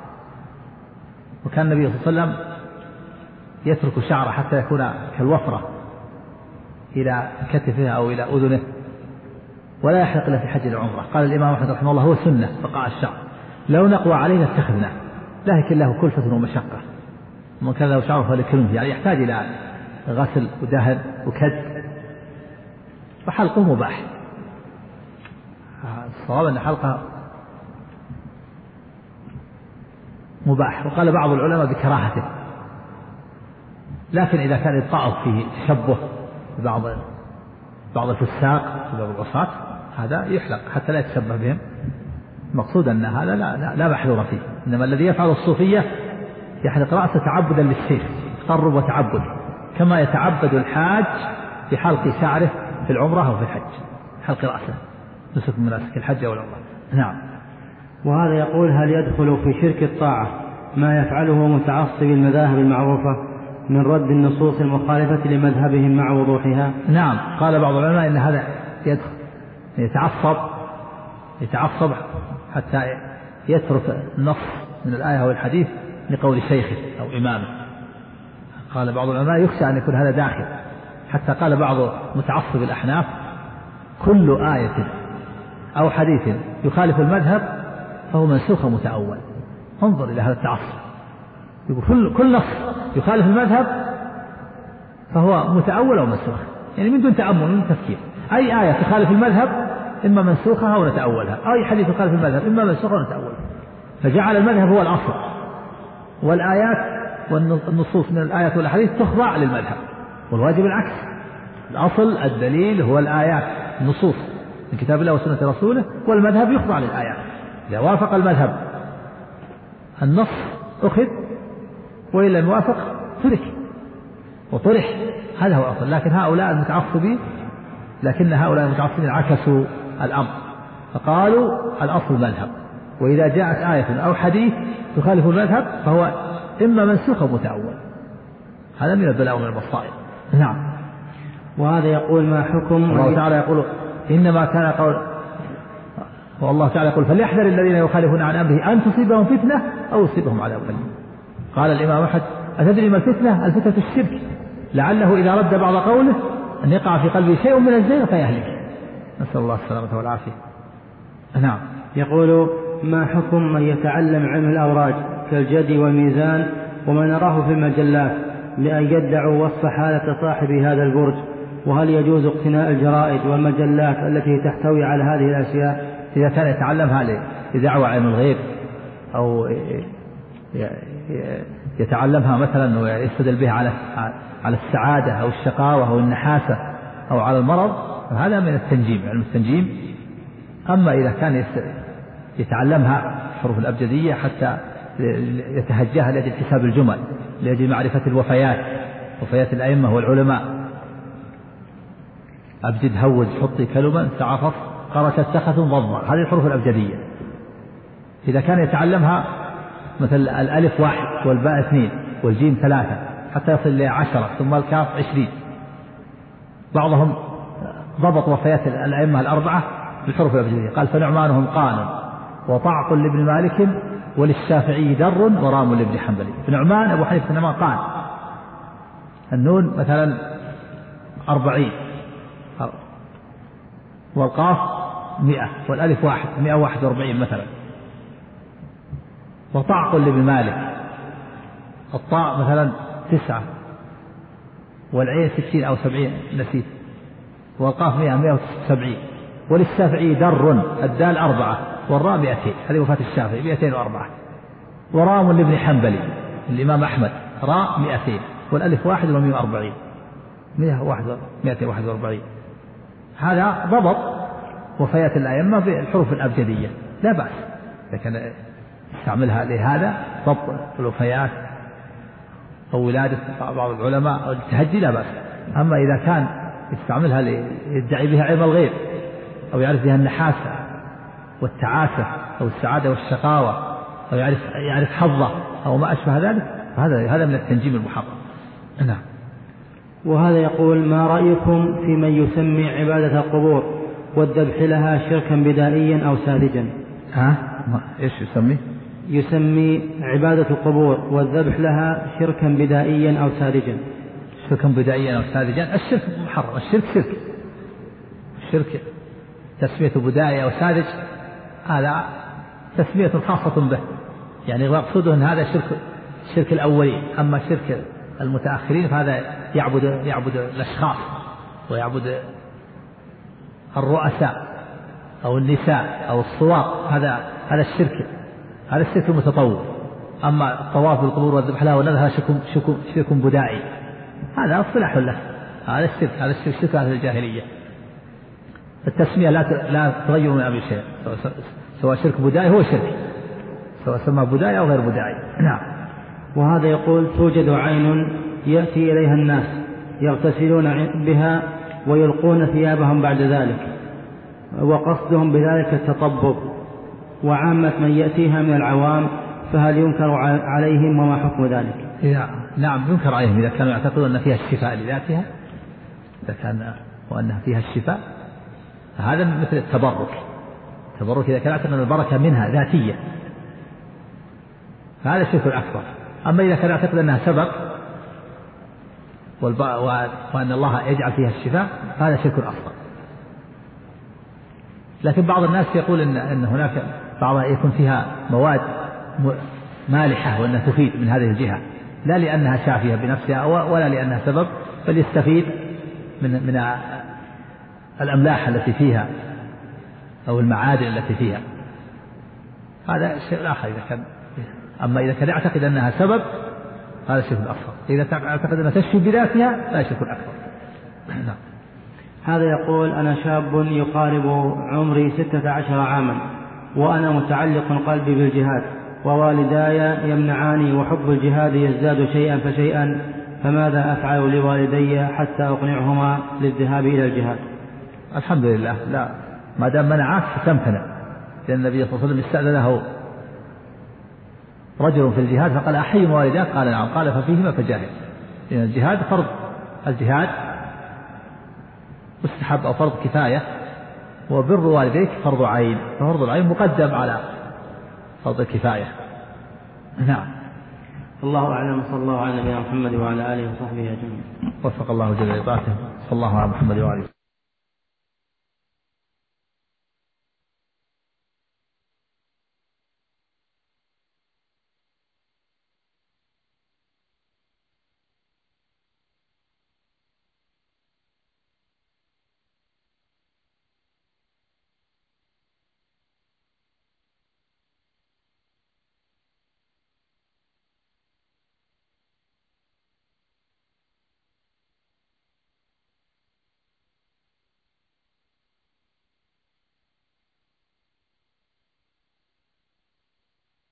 Speaker 1: وكان النبي صلى الله عليه وسلم يترك شعره حتى يكون كالوفرة إلى كتفه أو إلى أذنه، ولا يحلق إلا في حج العمرة. قال الإمام أحمد رحمه الله هو سنة بقاء الشعر، لو نقوى علينا اتخذناه، لكن له كلفة ومشقة، ومن كان له شعر فليكرمه، يعني يحتاج إلى غسل ودهن وكد، فحلقه مباح. الصواب أن حلقه مباح، وقال بعض العلماء بكراهته، لكن إذا كان إبقاؤه فيه تشبه ببعض بعض الفساق وبعض العصاة هذا يحلق حتى لا يتشبه بهم. المقصود أن هذا لا, لا, لا محذور فيه، إنما الذي يفعل الصوفية يحلق رأسه تعبدا للشيخ، تقرب وتعبد، كما يتعبد الحاج بحلق شعره في العمرة أو في الحج، حلق رأسه نسك من مناسك الحج أو العمرة. نعم.
Speaker 2: وهذا يقول هل يدخل في شرك الطاعة ما يفعله متعصب المذاهب المعروفة من رد النصوص المخالفة لمذهبهم مع وضوحها؟
Speaker 1: نعم، قال بعض العلماء إن هذا يدخل يتعصب يتعصب حتى يترك النص من الآية أو الحديث لقول شيخه أو إمامه. قال بعض العلماء يخشى أن يكون هذا داخل، حتى قال بعض متعصب الأحناف كل آية أو حديث يخالف المذهب فهو منسوخ متأول. انظر إلى هذا التعصب، يقول كل نص يخالف المذهب فهو متأول أو منسوخ، يعني من دون تأمل من تفكير. أي آية تخالف المذهب إما منسوخها أو نتأولها، أي حديث يخالف المذهب إما منسوخها أو نتأولها، فجعل المذهب هو الأصل، والآيات والنصوص من الآيات والحديث تخضع للمذهب، والواجب العكس، الأصل الدليل هو الآيات النصوص من كتاب الله وسنة رسوله، والمذهب يخضع للآيات. إذا وافق المذهب النص أخذ، وإن لم يوافق ترك وطرح، هذا هو الأصل. لكن هؤلاء المتعصبين لكن هؤلاء المتعصبين عكسوا الأمر، فقالوا الأصل المذهب، وإذا جاءت آية أو حديث تخالف المذهب فهو إما منسوخ أو متأول. هذا من البلاء ومن المصائب. نعم.
Speaker 2: وهذا يقول ما حكم
Speaker 1: الله تعالى يقول إنما كان قول، والله تعالى يقول فليحذر الذين يخالفون عن أمره أن تصيبهم فتنة أو يصيبهم عذاب أليم. قال الإمام أحمد أتدري ما الفتنة؟ الفتنة الشرك، لعله إذا رد بعض قوله أن يقع في قلبه شيء من الزيغ فيهلك، نسأل الله السلامة والعافية. نعم.
Speaker 2: يقول ما حكم من يتعلم علم الأوراج كالجدي والميزان وما نراه في المجلات لأن يدعوا وصف حالة صاحب هذا البرج، وهل يجوز اقتناء الجرائد والمجلات التي تحتوي على هذه الأشياء؟
Speaker 1: إذا كان يتعلمها لدعوة علم الغيب أو يتعلمها مثلا ويستدل بها على على السعادة أو الشقاوة أو النحاسة أو على المرض، هذا من التنجيم، علم التنجيم. أما إذا كان يتعلمها حروف الأبجدية حتى يتهجاها لأجل حساب الجمل، لأجل معرفة الوفيات، وفيات الأئمة والعلماء، أبجد هود حطي كلمة تعافف قرشت سخة ضمة، هذه الحروف الأبجدية. إذا كان يتعلمها مثل الألف واحد والباء اثنين والجيم ثلاثة حتى يصل إلى عشرة ثم الكاف عشرين، بعضهم ضبط وفيات الأئمة الأربعة بالحروف الأبجدية، قال فنعمانهم قانون وطعق لابن مالك وللشافعي در ورام لابن حنبل. فنعمان أبو حنيفة نعمان قال النون مثلا أربعين والقاف مئة والألف واحد مئة واحد وأربعين مثلا. وطعق لابن مالك الطاء مثلا تسعة والعين ستين أو سبعين نسيت، والقاف مئة مئة وسبعين. وللشافعي در الدال أربعة والراء مئتين، هذه وفاة الشافعي مئتين وأربعة. ورام لابن حنبلي الإمام أحمد راء مئتين والألف واحد ومئة وأربعين مئة واحد مئتين واحد وأربعين. هذا ضبط وفيات الأئمة بالحروف الأبجدية لا بأس، لكن استعملها لهذا ضبط الوفيات أو ولادة بعض العلماء أو التهجي لا بأس. أما إذا كان يستعملها ليدعي بها علم الغيب أو يعرف بها النحاسة والتعاسة أو السعادة والشقاوة أو يعرف يعرف حظه أو ما أشبه ذلك، هذا هذا من التنجيم المحرم. نعم.
Speaker 2: وهذا يقول ما رأيكم في من يسمي عبادة القبور والذبح لها شركا بدائيا أو ساذجا؟
Speaker 1: ها إيش يسمي؟
Speaker 2: يسمي عبادة القبور والذبح لها شركا بدائيا أو ساذجا.
Speaker 1: شركا بدائيا أو ساذجا، الشرك محرم، الشرك شرك، الشرك تسمية بدائي أو ساذج هذا تسمية خاصة به، يعني مقصوده أن هذا شرك شرك الأولين. أما شرك المتأخرين فهذا يعبد يعبد الأشخاص ويعبد الرؤساء أو النساء أو الصواق، هذا هذا الشرك هذا الشرك المتطور. أما الطواف بالقبور والذبح لها والنذر هذا شرك شرك شرك بدائي، هذا اصطلاح له، هذا الشرك هذا الشرك شرك أهل الجاهلية. التسمية لا لا تغير من أمر شيء، سواء شرك بدائي هو شرك، سواء سمى بدائي أو غير بدائي. نعم.
Speaker 2: وهذا يقول توجد عين يأتي إليها الناس يغتسلون بها ويلقون ثيابهم بعد ذلك، وقصدهم بذلك التطبب، وعامة من يأتيها من العوام، فهل ينكر عليهم وما حكم ذلك؟
Speaker 1: نعم ينكر عليهم إذا كانوا يعتقدون أن فيها الشفاء لذاتها، إذا كان وأنها فيها الشفاء هذا مثل التبرك. التبرك إذا كان يعتقد أن البركة منها ذاتية فهذا الشرك الأكبر. أما إذا كان يعتقد أنها سبب وأن الله يجعل فيها الشفاء فهذا شرك أصغر. لكن بعض الناس يقول إن, إن هناك بعضها يكون فيها مواد مالحة وأنها تفيد من هذه الجهة، لا لأنها شافية بنفسها ولا لأنها سبب، بل يستفيد من من الأملاح التي فيها أو المعادن التي فيها، هذا شيء آخر. إذا كان أما إذا كان يعتقد أنها سبب هذا شرك أصغر. إذا يعتقد أنها تشفي بذاتها لا شرك أكبر.
Speaker 2: هذا يقول: أنا شاب يقارب عمري ستة عشر عاما، وأنا متعلق قلبي بالجهاد، ووالداي يمنعاني، وحب الجهاد يزداد شيئا فشيئا، فماذا أفعل لوالدي حتى أقنعهما للذهاب إلى الجهاد؟
Speaker 1: الحمد لله، لا ما دام منعك فتمتنع، لأن النبي صلى الله عليه وسلم استأذنه رجل في الجهاد فقال: أحي والداك؟ قال: نعم. قال: ففيهما فجاهد. لأن الجهاد فرض، الجهاد مستحب أو فرض كفاية، وبر والديك فرض عين، ففرض العين مقدم على فرض الكفاية. نعم.
Speaker 2: الله أعلم. صلى الله على نبينا محمد وعلى آله وصحبه أجمعين.
Speaker 1: وفق الله جل وعلا. صلى الله على محمد وعلى آله.